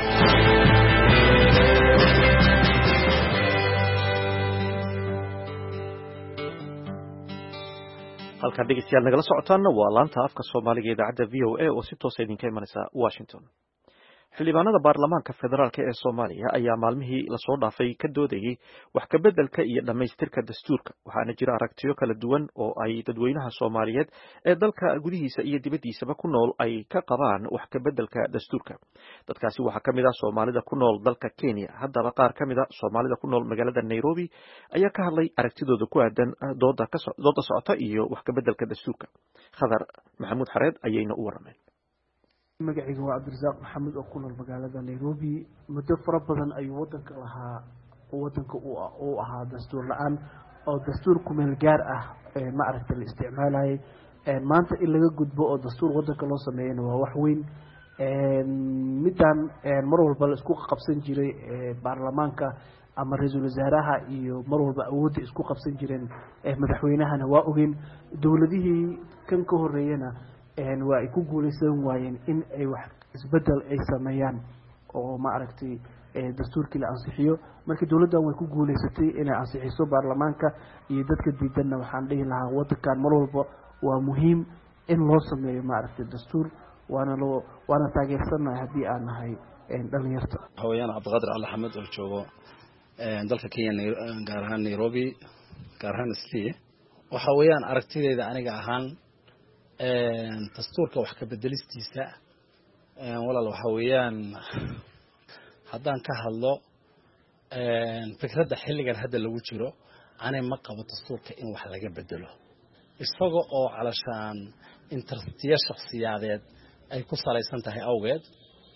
halkan dhegeystayaal nagala socotaana waa laanta afka Soomaaliga ee idaacadda V O A oo si toos ah idinka imanaysa Washington. xildhibaanada baarlamaanka federaalk ee Soomaaliya ayaa maalmihii la soo dhaafay ka doodayay wax ka beddelka iyo dhamaystirka dastuurka waxaana jira aragtiyo kala duwan oo ay dadweynaha Soomaaliyeed ee dalka gudihiisa iyo dibaddiisaba ku nool ay ka qabaan wax ka beddelka dastuurka. dadkaasi waxaa kamid ah Soomaalida ku nool dalka Kenya haddaba qaar kamid ah Soomaalida ku nool magaalada Nairobi ayaa ka hadlay aragtidooda ku aadan dooda ka dooda socota iyo wax ka beddelka dastuurka. Khadar Maxamuud Xareed ayayna u warameen. magacaygu waa Cabdirasaaq Maxamed oo ku nool magaalada Nairobi muddo fara badan ayuu wadanka lahaa wadanka uu ahaa dastuur la'aan oo dastuur ku meel gaar ah ma aragtay la isticmaalay maanta in laga gudbo oo dastuur wadanka loo sameeyay waa wax weyn midaan mar walba la isku qabsan jiray baarlamaanka ama ra'iisul wasaaraha iyo mar walba awoodda isku qabsan jireen madaxweynahana waa ogeen dawladihii kan ka horeeyana waa ay ku guuleysan waayeen in ay wax isbedel ay sameeyaan oo ma aragtay dastuurkii la ansixiyo markii dawladdan way ku guuleysatay inay ansixiso baarlamaanka iyo dadka diidanna waxaan dhihi lahaa wadankan mar walba waa muhiim in loo sameeyo ma aragtay dastuur waana loo waana taageersanahay haddii aan nahay dhalinyarta. haweenka Cabdiqaadir Alle Xamed oo joogo dalka Kenya gaar ahaan Nairobi gaar ahaan Islii waxa weeyaan aragtideeda aniga ahaan dastuurka wax ka bedelistiisa walaal waxa weeyaan haddaan ka hadlo fikradda xilligan hadda lagu jiro anay ma qabo dastuurka in wax laga bedelo isaga oo calashaan interestiya shakhsiyadeed ay ku salaysan tahay awgeed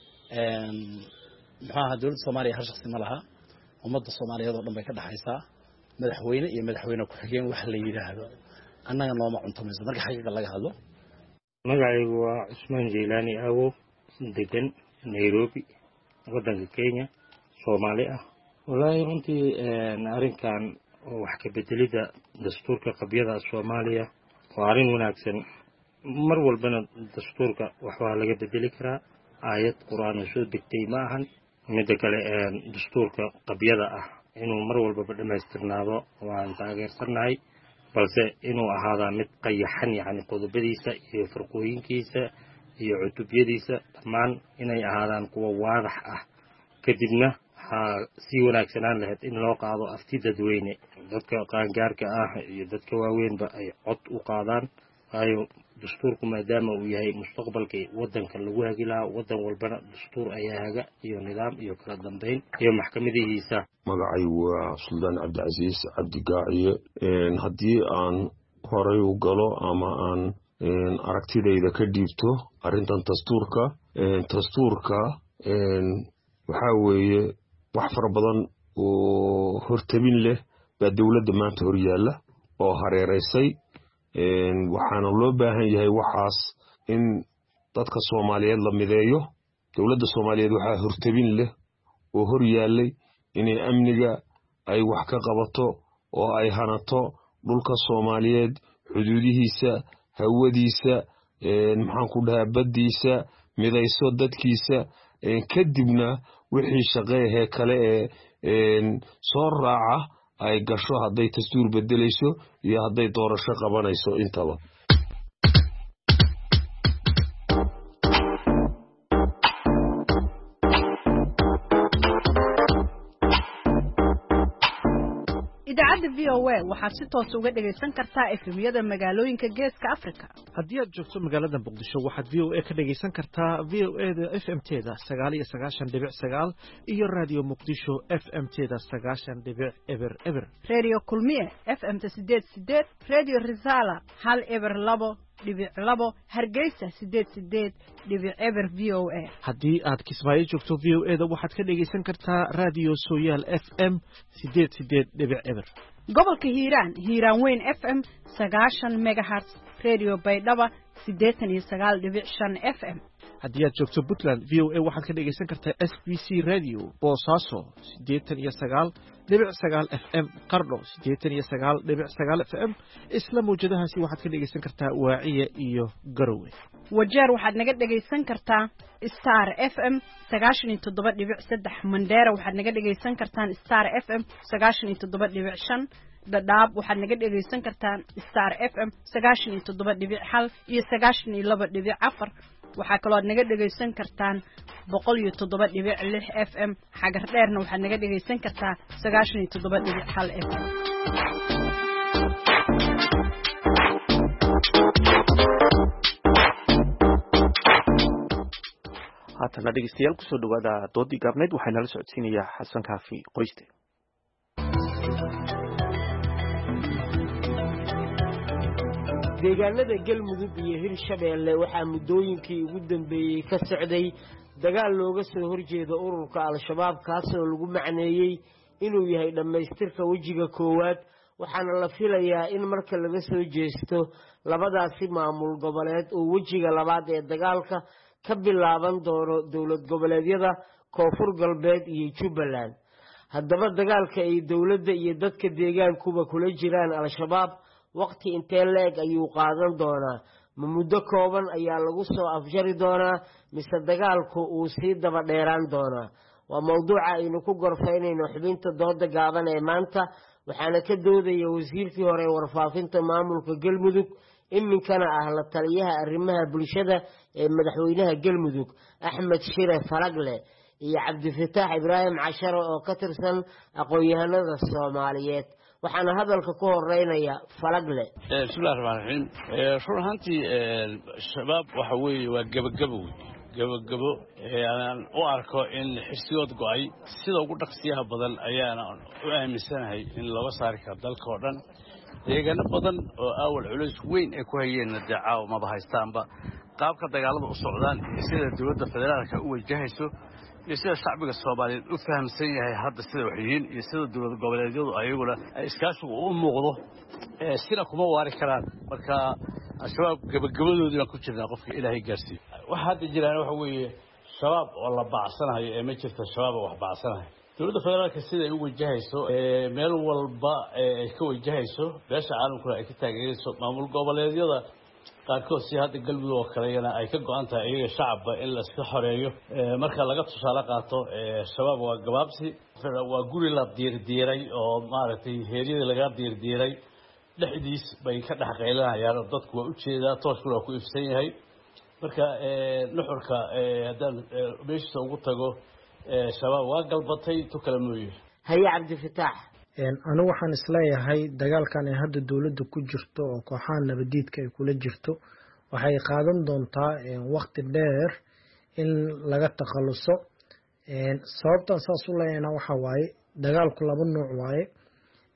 maxaa dawladda Soomaaliya har shakhsi ma laha ummadda Soomaaliyeed oo dhan bay ka dhaxaysaa madaxweyne iyo madaxweyne ku xigeen wax la yiraahdo annaga nooma cuntamayso marka xaqiiqa laga hadlo. magacaygu waa Cusmaan Jeylaani Awo degan Nairobi wadanka Kenya Soomaali ah walahi runtii arrinkan wax ka bedelida dastuurka qabyada Soomaaliya waa arrin wanaagsan mar walbana dastuurka wax waa laga bedeli karaa aayad quraan soo degtay ma ahan mid kale dastuurka qabyada ah inuu mar walba dhamaystirnaado waan taageersanahay balse inuu ahaada mid qayaxan yani qodobadiisa iyo farqooyinkiisa iyo cutubyadiisa dhammaan inay ahaadaan kuwa waadax ah kadibna waxaa sii wanaagsanaan lahayd in loo qaado afti dadweyne dadka qaangaarka ah iyo dadka waaweynba ay cod u qaadaan waayo dastuurku maadaama uu yahay mustaqbalka wadanka lagu hagi lahaa wadan walbana dastuur ayaa haga iyo nidaam iyo kala dambeyn iyo maxkamadihiisa. magacaygu waa Suldaan Cabdicasiis Cabdi Gaaciye haddii aan horay u galo ama aan aragtidayda ka dhiibto arrintan dastuurka dastuurka waxaa weeye wax fara badan oo hortabin leh baa dowladda maanta hor yaalla oo hareeraysay waxaana loo baahan yahay waxaas in dadka Soomaaliyeed la mideeyo dowladda Soomaaliyeed waxaa hortabin leh oo hor yaallay inay amniga ay wax ka qabato oo ay hanato dhulka Soomaaliyeed xuduudihiisa hawadiisa maxaan ku dhahaa baddiisa midayso dadkiisa kadibna wixii shaqeehe kale ee soo raaca ay gasho hadday dastuur bedelayso iyo hadday doorasho qabanayso intaba idaacadda V O A waxaad si toos uga dhagaysan kartaa efemyada magaalooyinka geeska Afrika haddii aad joogto magaalada Muqdisho waxaad V O A ka dhagaysan kartaa V O A da F M T da sagaal iyo sagaashan dhibic sagaal iyo Radio Muqdisho F M T da sagaashan dhibic eber eber Radio Kulmiye F M ta sideed sideed Radio Risala hal eber labo dhibic labo Hargeysa sideed sideed dhibic eber V O A haddii aad Kismaayo joogto V O A da waxaad ka dhagaysan kartaa Radio Sooyaal F M sideed sideed dhibic eber gobolka Hiiraan Hiiraan Weyn F M sagaashan megahertz Radio Baydhaba siddeetan iyo sagaal dhibic shan F M haddii aad joogto Puntland V O A waxaad ka dhagaysan kartaa S B C Radio Boosaaso siddeetan iyo sagaal dhibic sagaal F M Qardho siddeetan iyo sagaal dhibic sagaal F M isla mawjadahaasi waxaad ka dhagaysan kartaa Waaciya iyo Garowe Wajeer waxaad naga dhagaysan kartaa Star F M sagaashan iyo toddoba dhibic saddex Mandera waxaad naga dhagaysan kartaan Star F M sagaashan iyo toddoba dhibic shan Dadaab waxaad naga dhagaysan kartaan Star F M sagaashan iyo toddoba dhibic hal iyo sagaashan iyo laba dhibic afar waxaa kaloo naga dhagaysan kartaan boqol iyo toddoba dhibic lix F M xagar dheerna waxaad naga dhagaysan kartaa sagaashan iyo toddoba dhibic hal F M haatana dhegeystayaal kusoo dhawaada doodii gaabneed waxayna la socodsiinayaa xasan kaafi qoyste deegaanada galmudug iyo hirshabeelle waxaa muddooyinkii ugu dambeeyey ka socday dagaal looga soo horjeeda ururka al-shabaab kaasoo lagu macneeyey inuu yahay dhammaystirka wejiga koowaad waxaana la filayaa in marka laga soo jeesto labadaasi maamul goboleed oo wejiga labaad ee dagaalka ka bilaaban doono dowlad goboleedyada koonfur galbeed iyo jubbaland haddaba dagaalka ay dowladda iyo dadka deegaankuba kula jiraan al-shabaab waqti intee leeg ayuu qaadan doonaa ma muddo kooban ayaa lagu soo afjari doonaa mise dagaalku uu sii daba dheeraan doonaa waa mawduuca aynu ku gorfaynayno xubinta dooda gaaban ee maanta waxaana ka doodaya wasiirkii hore ee warfaafinta maamulka galmudug iminkana ah la taliyaha arrimaha bulshada ee madaxweynaha galmudug axmed shire falagle iyo cabdifataax ibraahim cashare oo ka tirsan aqoon-yahanada soomaaliyeed waxaana hadalka ku horeynaya falagle bismillahi raxmaani raxiim run ahaantii shabaab waxa weeye waa gebagabo wey gebagabo aan u arko in xirsigood go-ay sida ugu dhaqsiyaha badan ayaana u aaminsanahay in looga saari karo dalka oo dhan deegaano badan oo awal culays weyn ay ku hayeenna dee caawa maba haystaanba qaabka dagaalada u socdaan iyo sida dowladda federaalka u wajahayso iyo sida shacbiga soomaaliyeed u fahamsan yahay hadda sida wax yihiin iyo sida dowlad goboleedyadu ayaguna iskaashigu u muuqdo sina kuma waari karaan marka al-shabaab gebagabadoodii baan ku jirnaa qofka ilaahay gaarsiiyo waxa hadda jiraan waxa weeye shabaab oo la bacsanayo ee ma jirta shabaab oo wax bacsanayo dowladda federaalka sida ay u wajahayso meel walba ay ka wajahayso beesha caalamkuna ay ka taageerayso maamul goboleedyada qaarkood si hadda galmudug oo kaleyana ay ka go-an tahay iyaga shacabba in la iska xoreeyo marka laga tusaale qaato shabaab waa gabaabsi waa guri la diirdiiray oo maaragtay heeryadii laga diirdiiray dhexdiis bay ka dhex qaylanayaan dadku waa ujeedaa tooskuna waa ku ifsan yahay marka nuxurka haddaan meeshiisa ugu tago shabaab waa galbatay tu kala mooye haye cabdifataax anigu waxaan isleeyahay dagaalkan ay hadda dowladda ku jirto oo kooxaha nabadiidka ay kula jirto waxay qaadan doontaa waqti dheer in laga takhaluso sababtan saas u leeyahayna waxa waaye dagaalku laba nooc waaye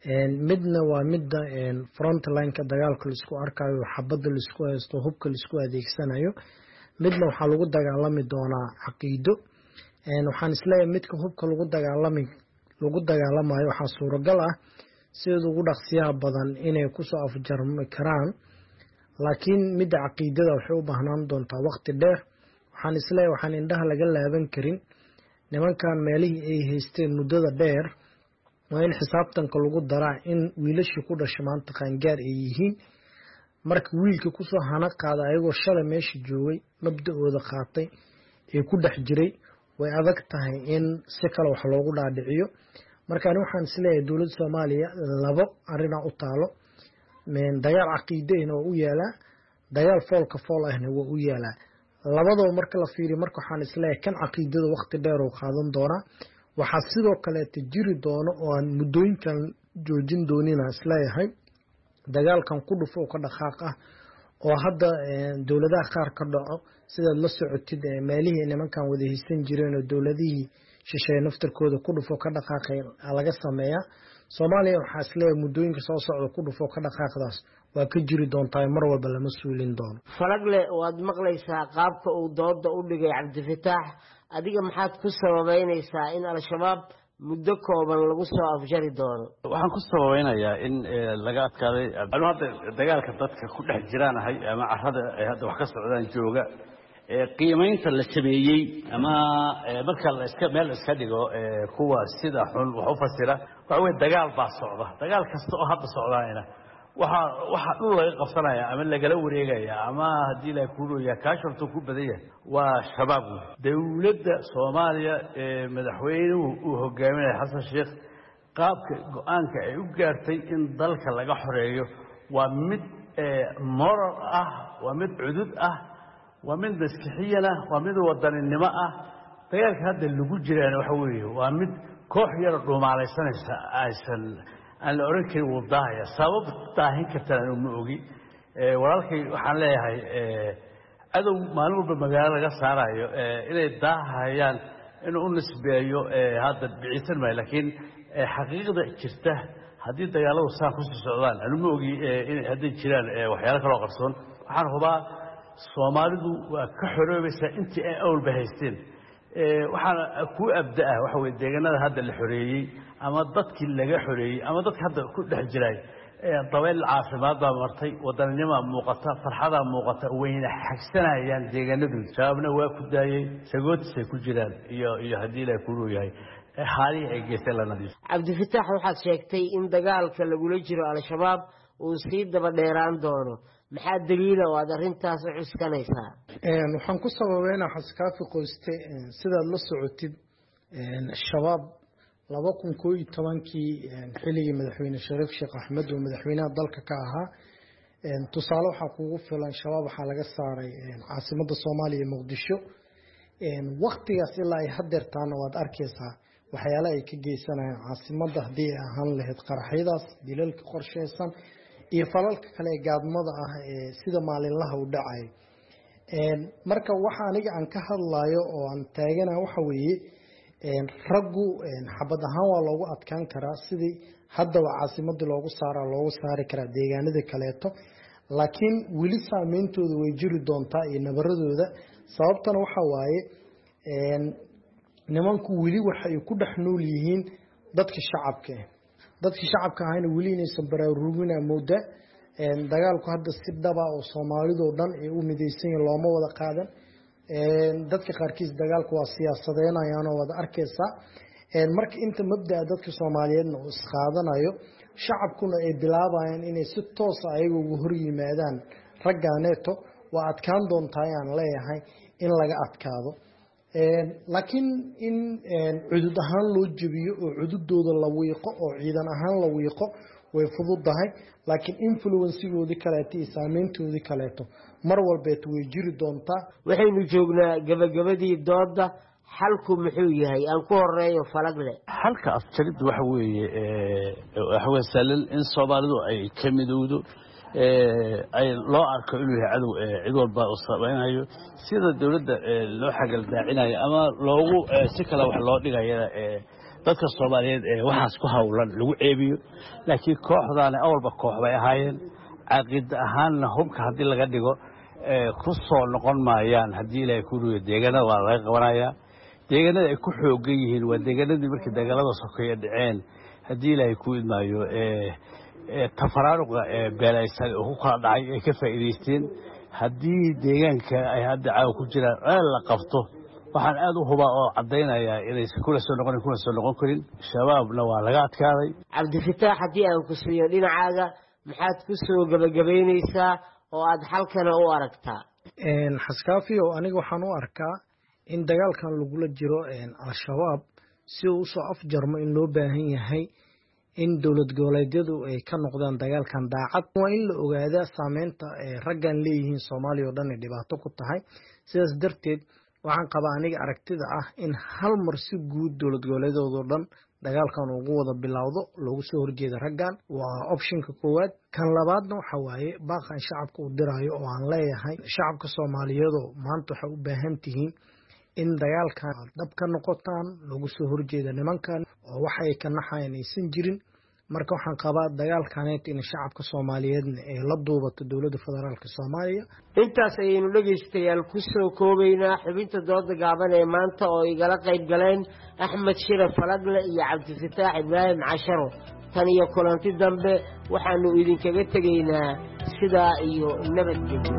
midna waa midda frontlineka dagaalka laisku arkayo xabadda laisku haysto hubka laisku adeegsanayo midna waxaa lagu dagaalami doonaa caqiido waxaan isleeyahay midka hubka lagu dagaalami lagu dagaalamayo waxaa suuragal ah sida ugu dhaqsiyaha badan inay kusoo afjarmi karaan laakiin midda caqiidada waxay u baahnaan doontaa waqti dheer waxaan isleeyahay waxaan indhaha laga laaban karin nimankan meelihii ay haysteen muddada dheer waa in xisaabtanka lagu daraa in wiilashii ku dhashay maanta qaangaar ay yihiin marka wiilka kusoo hana qaada ayagoo shalay meesha joogay mabda-ooda qaatay ee ku dhex jiray way adag tahay in si kale wax loogu dhaadhiciyo marka ani waxaan isleeyahay dowladda soomaaliya labo arrinaa u taalo dagaal caqiideyna waa u yaalaa dagaal foolka fool ahna waa u yaalaa labadaba marka la fiiriyo marka waxaan isleeyahay kan caqiidada waqti dheer oo qaadan doonaa waxaa sidoo kaleeta jiri doono oo aan muddooyinkan joojin doonina isleeyahay dagaalkan ku dhufo oo ka dhaqaaq ah oo hadda dowladaha qaar ka dhaco sidaad la socotid meelihii nimankan wada haysan jireen oo dowladihii shisheeye naftarkooda ku dhufo ka dhaqaaqay laga sameeyaa soomaaliya waxaa isleeyahay muddooyinka soo socda ku dhufo ka dhaqaaqdaas waa ka jiri doontaa mar walba lama suulin doono falagle waad maqlaysaa qaabka uu dooda u dhigay cabdifataax adiga maxaad ku sababeynaysaa in al-shabaab muddo kooban lagu soo afjari doono waxaan ku sababeynayaa in laga adkaaday anu hadda dagaalka dadka ku dhex jiraanahay ama carrada ay hadda wax ka socdaan jooga qiimaynta la sameeyey ama marka la iska meel iska dhigo kuwa sida xun wax u fasira waxa weye dagaal baa socda dagaal kasta oo hadda socdaana waxa waxa dhul laga qabsanaya ama lagala wareegaya ama haddii la kuurooya kaashorto ku badan yahay waa shabaab dowladda soomaaliya ee madaxweynuhu uu hogaaminaya xasan sheekh qaabka go-aanka ay u gaartay in dalka laga xoreeyo waa mid moral ah waa mid cudud ah waa mid maskixiyana waa mid wadaninimo ah dagaalka hadda lagu jiraan waxa weeye waa mid koox yar dhumaalaysanaysa aysan aan la oran karin wuu daahaya sabab daahin kartaan ma ogi walaalkay waxaan leeyahay cadow maalin walba magaalo laga saarayo inay daahayaan inuu u nisbeeyo hadda biciisan maayo laakiin xaqiiqda jirta haddii dagaaladu saan kusii socdaan anu ma ogi inay hadday jiraan waxyaalo kaloo qarsoon waxaan hubaa soomaalidu waa ka xoroobaysaa intii ay awalba haysteen waxaana ku abda-ah waxa weye deegaanada hadda la xoreeyey ama dadkii laga xoreeyey ama dadka hadda ku dhex jiray dabayl caafimaad baa martay wadaninima muuqata farxadaa muuqata wayna xagsanayaan deegaanadooda shabaabna waa ku daayey sagootisay ku jiraan iyo iyo haddii ilaah ku rooyahay haalihii ay geysteen la nadiif cabdifataax waxaad sheegtay in dagaalka lagula jiro al-shabaab uu sii daba dheeraan doono maxaa daliila oo aad arrintaas u cuskanaysaa waxaan ku sababeynaa xaskaafi qoyste sidaad la socotid shabaab laba kun koo iyo tobankii xilligii madaxweyne shariif sheekh axmed oo madaxweynaha dalka ka ahaa tusaale waxaa kugu filan shabaab waxaa laga saaray caasimadda soomaaliya muqdisho waktigaas ilaa ay hadeertaana waad arkaysaa waxyaala ay ka geysanayaan caasimadda haddii ay ahaan lahayd qaraxyadaas dilalka qorsheysan iyo falalka kale ee gaadmada ah ee sida maalinlaha u dhacayo marka waxa aniga aan ka hadlayo oo aan taagana waxa weeye raggu xabad ahaan waa loogu adkaan karaa sidii haddaba caasimadii loogu saara loogu saari karaa deegaanada kaleeto laakiin weli saameyntooda way jiri doontaa iyo nabaradooda sababtana waxa waaye nimanku weli waxa ay ku dhex nool yihiin dadka shacabka dadka shacabka ahayna weli inaysan baraarugina mooda dagaalku hadda si dhaba oo soomaalidoo dhan ay u midaysan yihiin looma wada qaadan dadka qaarkiis dagaalku waa siyaasadeynayaanoo wada arkaysaa marka inta mabdaa dadka soomaaliyeedna uu isqaadanayo shacabkuna ay bilaabayaan inay si toosa ayaga ugu hor yimaadaan raggaaneeto waa adkaan doontaa ayaan leeyahay in laga adkaado laakiin in cudud ahaan loo jebiyo oo cududooda la wiiqo oo ciidan ahaan la wiiqo way fududahay laakiin influensigoodii kaleeto iyo saameyntoodii kaleeto mar walbeet way jiri doontaa waxaynu joognaa gabagabadii dooda xalku muxuu yahay aan ku horeeyo falagle xalka afjariddu waxa weeye waxa weye salal in soomaalidu ay ka midowdo ay loo arko inuu yahay cadow cid walba uu samaynayo sida dowladda loo xagal daacinayo ama loogu si kale wax loo dhigaya dadka Soomaaliyeed ee waxaas ku hawlan lagu ceebiyo laakiin kooxdana awalba koox bay ahaayeen aqid ahaanna hubka hadii laga dhigo ee ku soo noqon maayaan hadii ilaahay ku ruuyo deegaanada waa laga qabanayaa deegaanada ay ku xoogan yihiin waa deegaanadii markii dagaalada sokeeye dhaceen hadii ilaahay ku idmaayo ee tafaraaruqa ee beelaysan oo ku kala dhacay ay ka faa'iideysteen haddii deegaanka ay hadda caaw ku jiraan ceel la qabto waxaan aad u hubaa oo cadaynayaa inay kula soo noqon kula soo noqon karin shabaabna waa laga adkaaday cabdifataax haddii aan ku siiyo dhinacaaga maxaad ku soo gabagabaynaysaa oo aad halkana u aragtaa een xaskaafi oo aniga waxaan u arkaa in dagaalkan lagula jiro een al-shabaab si uu soo afjarmo in loo baahan yahay in dawlad goboleedyadu ay ka noqdaan dagaalkan daacad waa in la ogaadaa saameynta ee raggan leeyihiin Soomaaliya oo dhan ay dhibaato ku tahay sidaas darteed waxaan qabaa aniga aragtida ah in hal mar si guud dawlad goboleedyada dhan dagaalkan ugu wada bilowdo loogu soo horjeedo raggan waa optionka koowaad kan labaadna waxa waaye baaqan shacabka u diraayo oo aan leeyahay shacabka Soomaaliyeed oo maanta waxa u baahan tihiin in dagaalkan dab ka noqotaan lagu soo horjeedo nimankan oo waxay ka naxayeen aysan jirin marka waxaan qabaa dagaalkaneet in shacabka Soomaaliyeed ay la duubato dawladda federaalka Soomaaliya intaas ayaynu dhageystayaal ku soo koobaynaa xubinta dooda gaaban ee maanta oo igala qayb galeen Axmed Shire Falagle iyo Cabdifataax Ibraahim Casharo tan iyo kulanti dambe waxaanu idinkaga tegaynaa sidaa iyo nabadgelyo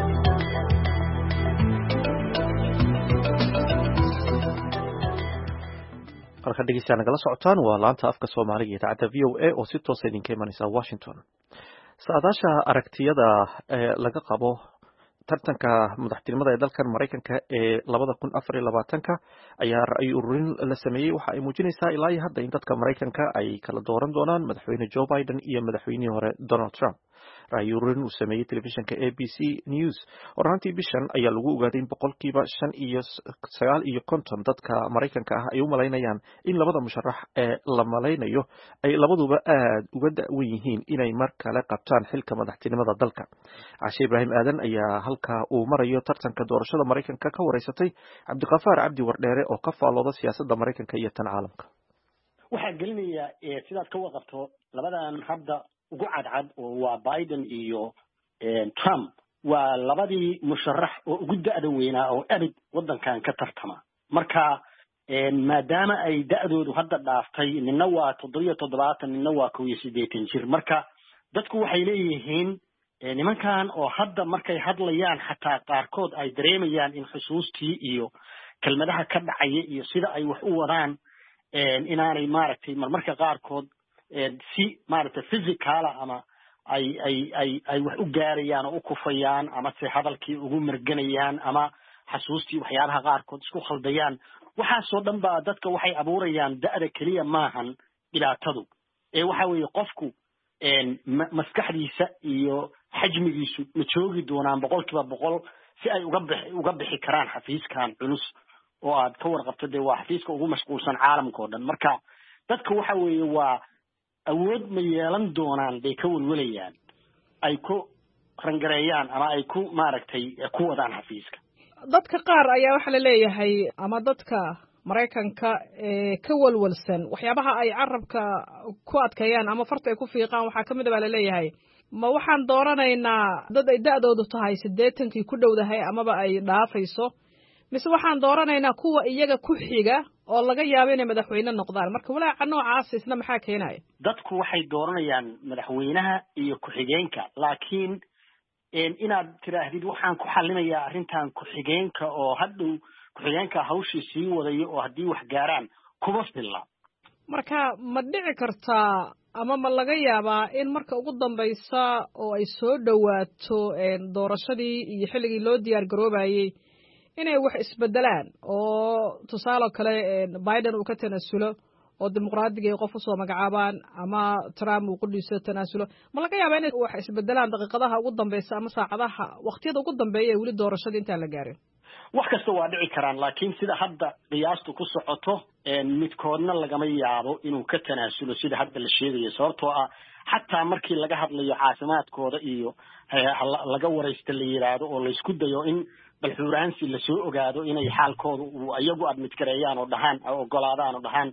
halka dhegeystayaal nagala socotaan waa laanta afka Soomaaliga ee idaacadda V O A oo si toos ah idinka imanaysa Washington. Saadaasha aragtiyada ee laga qabo tartanka madaxtinimada ee dalkan Mareykanka ee labada kun afar iyo labaatanka ayaa ra'yi ururin la sameeyay waxa ay muujinaysaa ilaa iyo hadda in dadka Mareykanka ay kala dooran doonaan madaxweyne Joe Biden iyo madaxweynihii hore Donald Trump. ra'yi ururin uu sameeyay telefishinka A B C News horaantii bishan ayaa lagu ogaaday in boqolkiiba shan iyo sagaal iyo konton dadka Mareykanka ah ay u malaynayaan in labada musharax ee la malaynayo ay labaduba aad uga da'wan yihiin inay mar kale qabtaan xilka madaxtinimada dalka. Cashe Ibraahim Aadan ayaa halka uu marayo tartanka doorashada Mareykanka ka wareysatay Cabdiqafaar Cabdi Wardheere oo ka faalooda siyaasadda Mareykanka iyo tan caalamka. waxaa gelinaya sidaad ka waqafto labadan hadda ugu cadcad oo waa Biden iyo Trump waa labadii musharax oo ugu da'da weynaa oo abid wadankan ka tartama marka maadaama ay da'doodu hadda dhaaftay ninna waa toddoba iyo toddobaatan ninna waa kow iyo siddeetan jir marka dadku waxay leeyihiin nimankan oo hadda markay hadlayaan xataa qaarkood ay dareemayaan in xusuustii iyo kelmadaha ka dhacaya iyo sida ay wax u wadaan inaanay maaragtay marmarka qaarkood si maaragtay physical ama ay ay ay ay wax u gaarayaan oo u kufayaan ama si hadalkii ugu marganayaan ama xasuustii waxyaabaha qaarkood isku khaldayaan waxaasoo dhan baa dadka waxay abuurayaan da'da keliya maahan dhibaatadu ee waxa weeye qofku maskaxdiisa iyo xajmigiisu ma joogi doonaan boqolkiiba boqol si ay uga bixi uga bixi karaan xafiiskan culus oo aad ka warqabto dee waa xafiiska ugu mashquulsan caalamka oo dhan marka dadka waxa weeye waa awood ma yeelan doonaan bay ka walwalayaan ay ku rangareeyaan ama ay ku maaragtay ku wadaan xafiiska dadka qaar ayaa waxa la leeyahay ama dadka Mareykanka ee ka walwalsan waxyaabaha ay carabka ku adkeeyaan ama farta ay ku fiiqaan waxa kamid ah la leeyahay ma waxaan dooranaynaa dad ay da'doodu tahay siddeetankii ku dhowdahay amaba ay dhaafayso mise waxaan dooranaynaa kuwa iyaga ku xiga oo laga yaabo inay madaxweyne noqdaan marka walaaca noocaas isna maxaa keenaya dadku waxay dooranayaan madaxweynaha iyo ku-xigeenka laakiin inaad tiraahdid waxaan ku xalinayaa arrintan ku-xigeenka oo hadhow ku-xigeenka hawshii sii wadayo oo haddii wax gaaraan kuma filla marka ma dhici kartaa ama ma laga yaabaa in marka ugu dambaysa oo ay soo dhowaato doorashadii iyo xilligii loo diyaar garoobayay inay wax isbedelaan oo tusaale kale Biden uu ka tanaasulo oo dimuqraadiga ay qof u soo magacaabaan ama Trump uu qudhiso tanaasulo ma laga yaabaa inay wax isbedelaan daqiiqadaha ugu dambaysa ama saacadaha waqtiyada ugu dambeeya ee weli doorashada inta la gaarin wax kasta waa dhici karaan laakiin sida hadda qiyaastu ku socoto midkoodna lagama yaabo inuu ka tanaasulo sida hadda la sheegayo sababtoo ah xataa markii laga hadlayo caafimaadkooda iyo laga waraysta la yiraahdo oo la isku dayo in balxuuraansi la soo ogaado inay xaalkooda uu ayagu admit gareeyaan oo dhahaan ogolaadaan oo dhahaan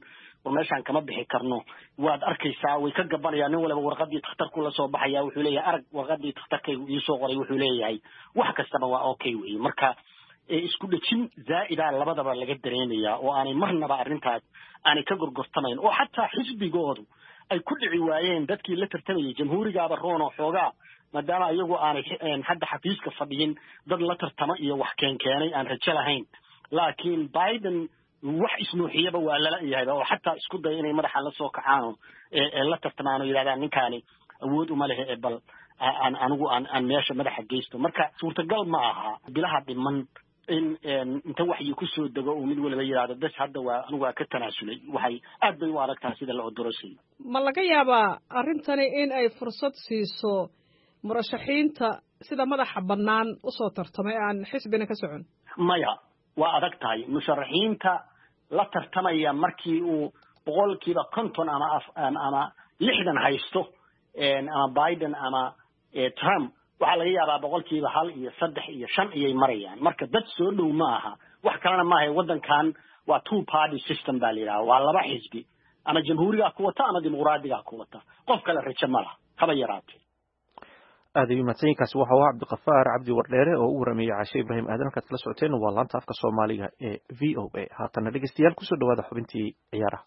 war meeshaan kama bixi karno waad arkaysaa way ka gabanayaan nin waliba warqadii takhtarku la soo baxaya wuxuu leeyahay arag warqadii takhtarkaygu ii soo qoray wuxuu leeyahay wax kastaba waa okay weeye marka isku dhejin zaa'ida labadaba laga dareemayaa oo aanay marnaba arrintaas aanay ka gorgortamayn oo xataa xisbigoodu ay ku dhici waayeen dadkii la tartamayay jamhuurigaaba roono xoogaa maadaama iyagu aanay hadda xafiiska fadhiyin dad la tartama iyo wax keenkeenay aan rajo lahayn laakiin Biden wax isnuuxiyaba waa lala yahay oo xataa isku day inay madaxa la soo kacaan ee la tartamaan oo yiraahdaan ninkaani awood uma leh ee bal aan anigu aan aan meesha madaxa geysto marka suurtagal ma aha bilaha dhiman in inta wax ku soo dago oo mid waliba yiraahdo bas hadda waa anigu waa ka tanaasulay waxay aad bay u aragtaa sida la odorosay ma laga yaabaa arrintani in ay fursad siiso murashaxiinta sida madaxa bannaan u soo tartamay aan xisbina ka socon maya waa adag tahay musharaxiinta la tartamaya markii uu boqolkiiba konton ama ama lixdan haysto ama Biden ama Trump waxa laga yaabaa boqolkiiba hal iyo saddex iyo shan ayay marayaan marka dad soo dhow ma aha wax kalena ma aha wadankan waa two party system baa leeyahay waa laba xisbi ama jamhuuriga ku wata ama dimuqraadiga ku wata qof kale rajo ma laha haba yaraatee aad iyo maadsankaasi waxa uu Cabdiqafaar Cabdi Wardheere oo u waramayay Caashe Ibrahim Aadan halkaad kala socoteen waa laanta afka Soomaaliga ee V O A haatan dhageystayaal ku soo dhawaada xubintii ciyaaraha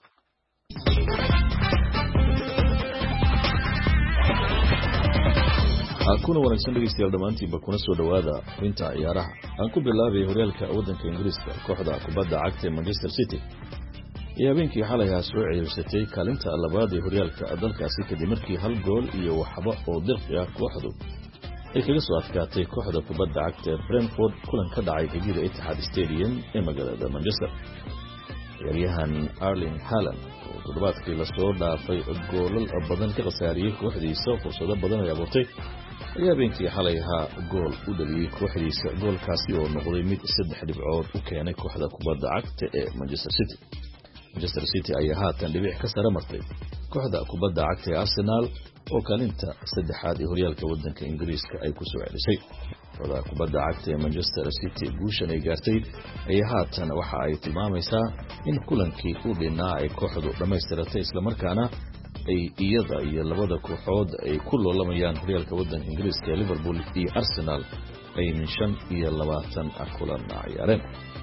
kuna wanaagsan dhegeystayaal dhamaantiinba kuna soo dhawaada xubinta ciyaaraha aan ku bilaabay horyaalka waddanka Ingiriiska kooxda kubadda cagta ee Manchester City iyo habeenkii xalay ha soo ciyaarsatay kaalinta labaad ee horyaalka dalkaasi kadib markii hal gool iyo waxba oo dirqi ah kooxdu ay kaga soo adkaatay kooxda kubadda cagta ee Brentford kulan ka dhacay gegida Etihad Stadium ee magaalada Manchester ciyaaryahan Erling Haaland oo toddobaadkii la soo dhaafay goolal badan ka qasaariyay kooxdiisa fursado badan ay abuurtay ayaa habeenkii xalay ha gool u dhaliyay kooxdiisa goolkaasi oo noqday mid saddex dhibcood u keenay kooxda kubadda cagta ee Manchester City Manchester City ayaa haatan dhibic ka sare martay kooxda kubadda cagta ee Arsenal oo kaalinta saddexaad ee horyaalka waddanka Ingiriiska ay ku soo celisay kooxda kubadda cagta ee Manchester City guushan ay gaartay ayaa haatan waxa ay tilmaamaysaa in kulankii u dhinaa ay kooxdu dhammaystiratay isla markaana ay iyada iyo labada kooxood ay ku loolamayaan horyaalka waddanka Ingiriiska ee Liverpool iyo Arsenal ay min shan iyo labaatan kulan ciyaareen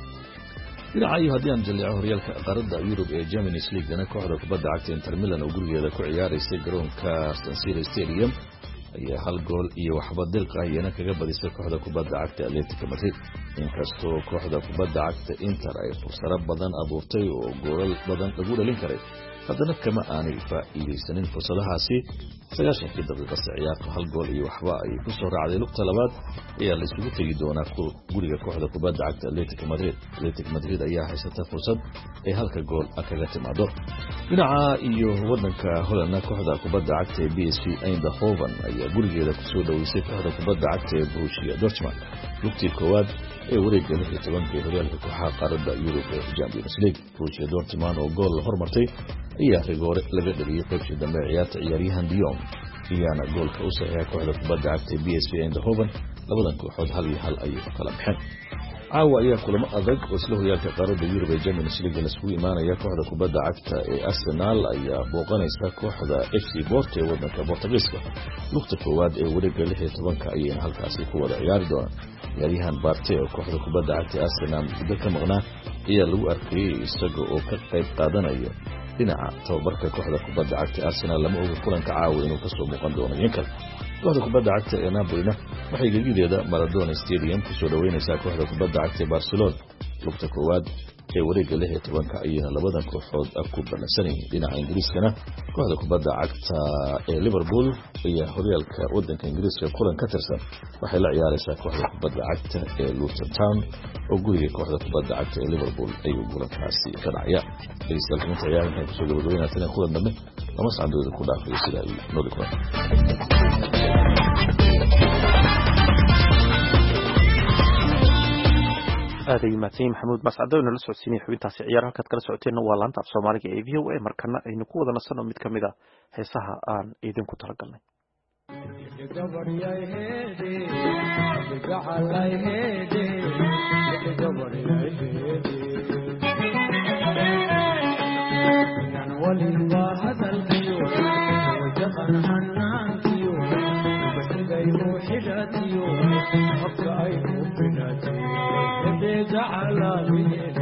dhinaca haddii aan jaleeco horyaalka qaarada Yurub ee Champions League-na kooxda kubadda cagta Inter Milan oo gurigeeda ku ciyaaraysay garoonka San Siro Stadium ayaa hal gool iyo waxba dirqa ayana kaga badisay kooxda kubadda cagta Atletico Madrid inkastoo kooxda kubadda cagta Inter ay fursado badan abuurtay oo goolal badan lagu dhalin karay haddana kama aanay faa'iideysanin fursadahaasi sagaashankii daqiiqo ciyaarta hal gool iyo waxba ay ku soo raacday lugta labaad ayaa la isugu tagi doonaa guriga kooxda kubadda cagta Atletico Madrid Atletico Madrid ayaa haysata fursad ay halka gool kaga timaado dhinaca iyo wadanka Holland kooxda kubadda cagta ee B S V Eindhoven ayaa gurigeeda ku soo dhaweysay kooxda kubadda cagta ee Borussia Dortmund lugtii koowaad ee wareegga lix iyo tobanka ee horyaalka kooxaha qaarada Yurub ee Champions League Borussia Dortmund oo gool hormartay ayaa rigoore laga dhaliyay qaybtii dambe ciyaarta ciyaaryahan De Jong iyana goolka u saxiixay kooxda kubadda cagta ee B S V Eindhoven labadan kooxood hal iyo hal ay kala baxeen caawa ayaa kulamo adag oo isla horyaalka qaarada Yurub ee Champions League la isugu imaanaya kooxda kubadda cagta ee Arsenal ayaa booqanaysa kooxda F C Porto ee waddanka Portugiiska lugta koowaad ee wareegga lix iyo tobanka ayayna halkaasi ku wada ciyaari doonaan ciyaaryahan Partey oo kooxda kubadda cagta ee Arsenal muddo ka maqnaa ayaa lagu arkayay isaga oo ka qayb qaadanaya dhinaca tababarka kooxda kubadda cagta ee Arsenal lama oga kulanka caawa inuu ka soo muuqan doono yankal kooxda kubadda cagta ee Napoli waxay gegideeda Maradona Stadium ku soo dhaweynaysaa kooxda kubadda cagta ee Barcelona lugta koowaad ee wareegga lix iyo tobanka ayayna labadan kooxood ku ballansanayeen dhinaca Ingiriiskana kooxda kubadda cagta ee Liverpool ayaa horyaalka waddanka Ingiriiska kulan ka tirsan waxay la ciyaaraysaa kooxda kubadda cagta ee Luton Town oo guriga kooxda kubadda cagta ee Liverpool ay kulankaasi ka dhacayaan dhegeystayaal inta ciyaaraha ku soo gabagabeynayaan kulan dambe lama sacdooda ku dhaafay sida ay noo dhigtaan aad ayuu mahadsan yahay maxamuud mascado inala socodsiinaya xubintaasi ciyaar halkaad kala socoteenna waa laanta af soomaaliga ee v o a markana aynu ku wada nasanno mid ka mid a heesaha aan idinku talagalnay Inaan على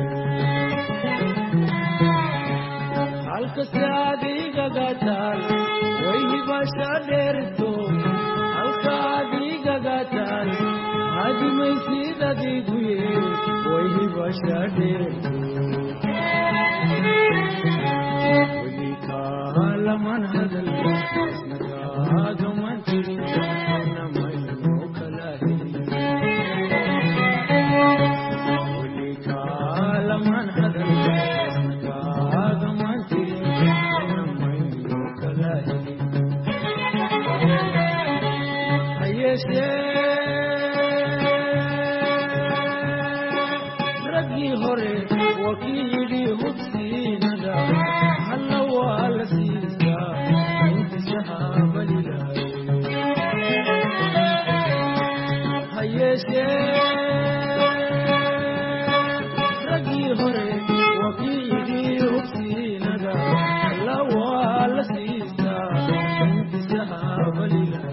halkaadi gagatal way bashadherto halkaadi gagatal hadi may sidadi guye way bashadherto wali kala man hadal naga manti namay mukalahi wali kala man hadal ragi hore wakili hubsinada halla wala sisa inti sahaba lilahi hayeshe ragi hore wakili hubsinada halla wala sisa inti sahaba lilahi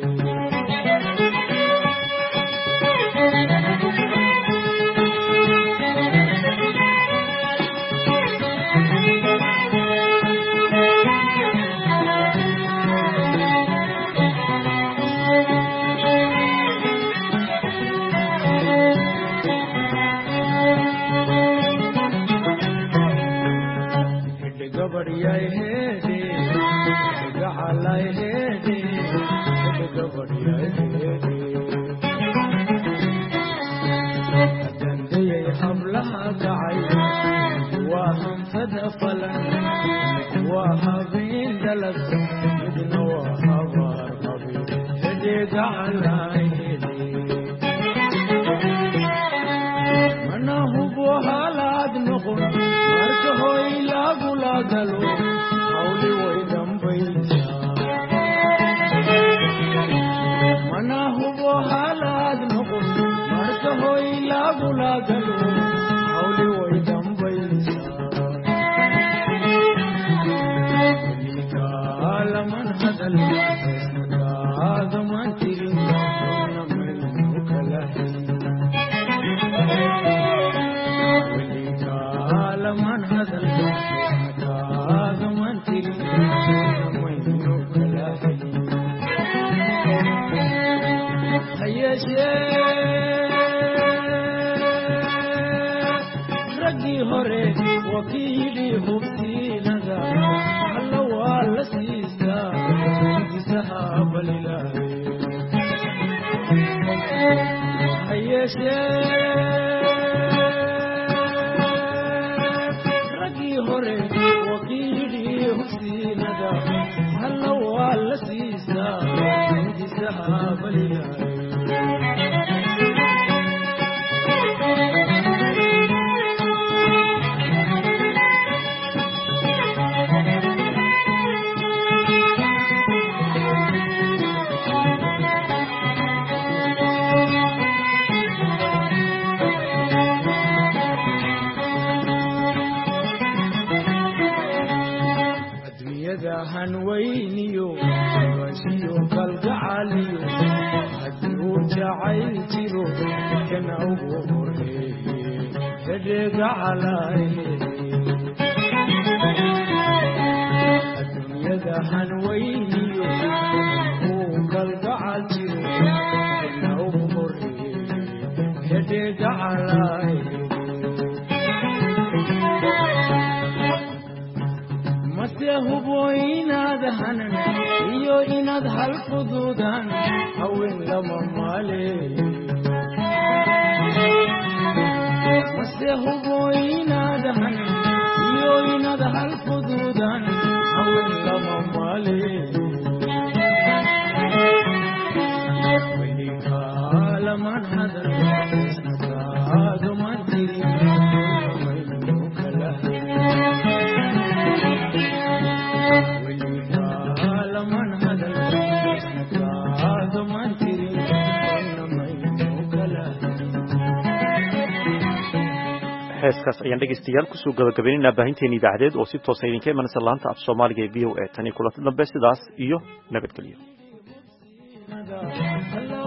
heeskaas ayaan dhegaystayaal kusoo gabagabaynaynaa baahinteena idaacadeed oo si toosa idinka imanaysa laanta af soomaaliga ee v o a tan iyo kulanti dambe sidaas iyo nabadgelyo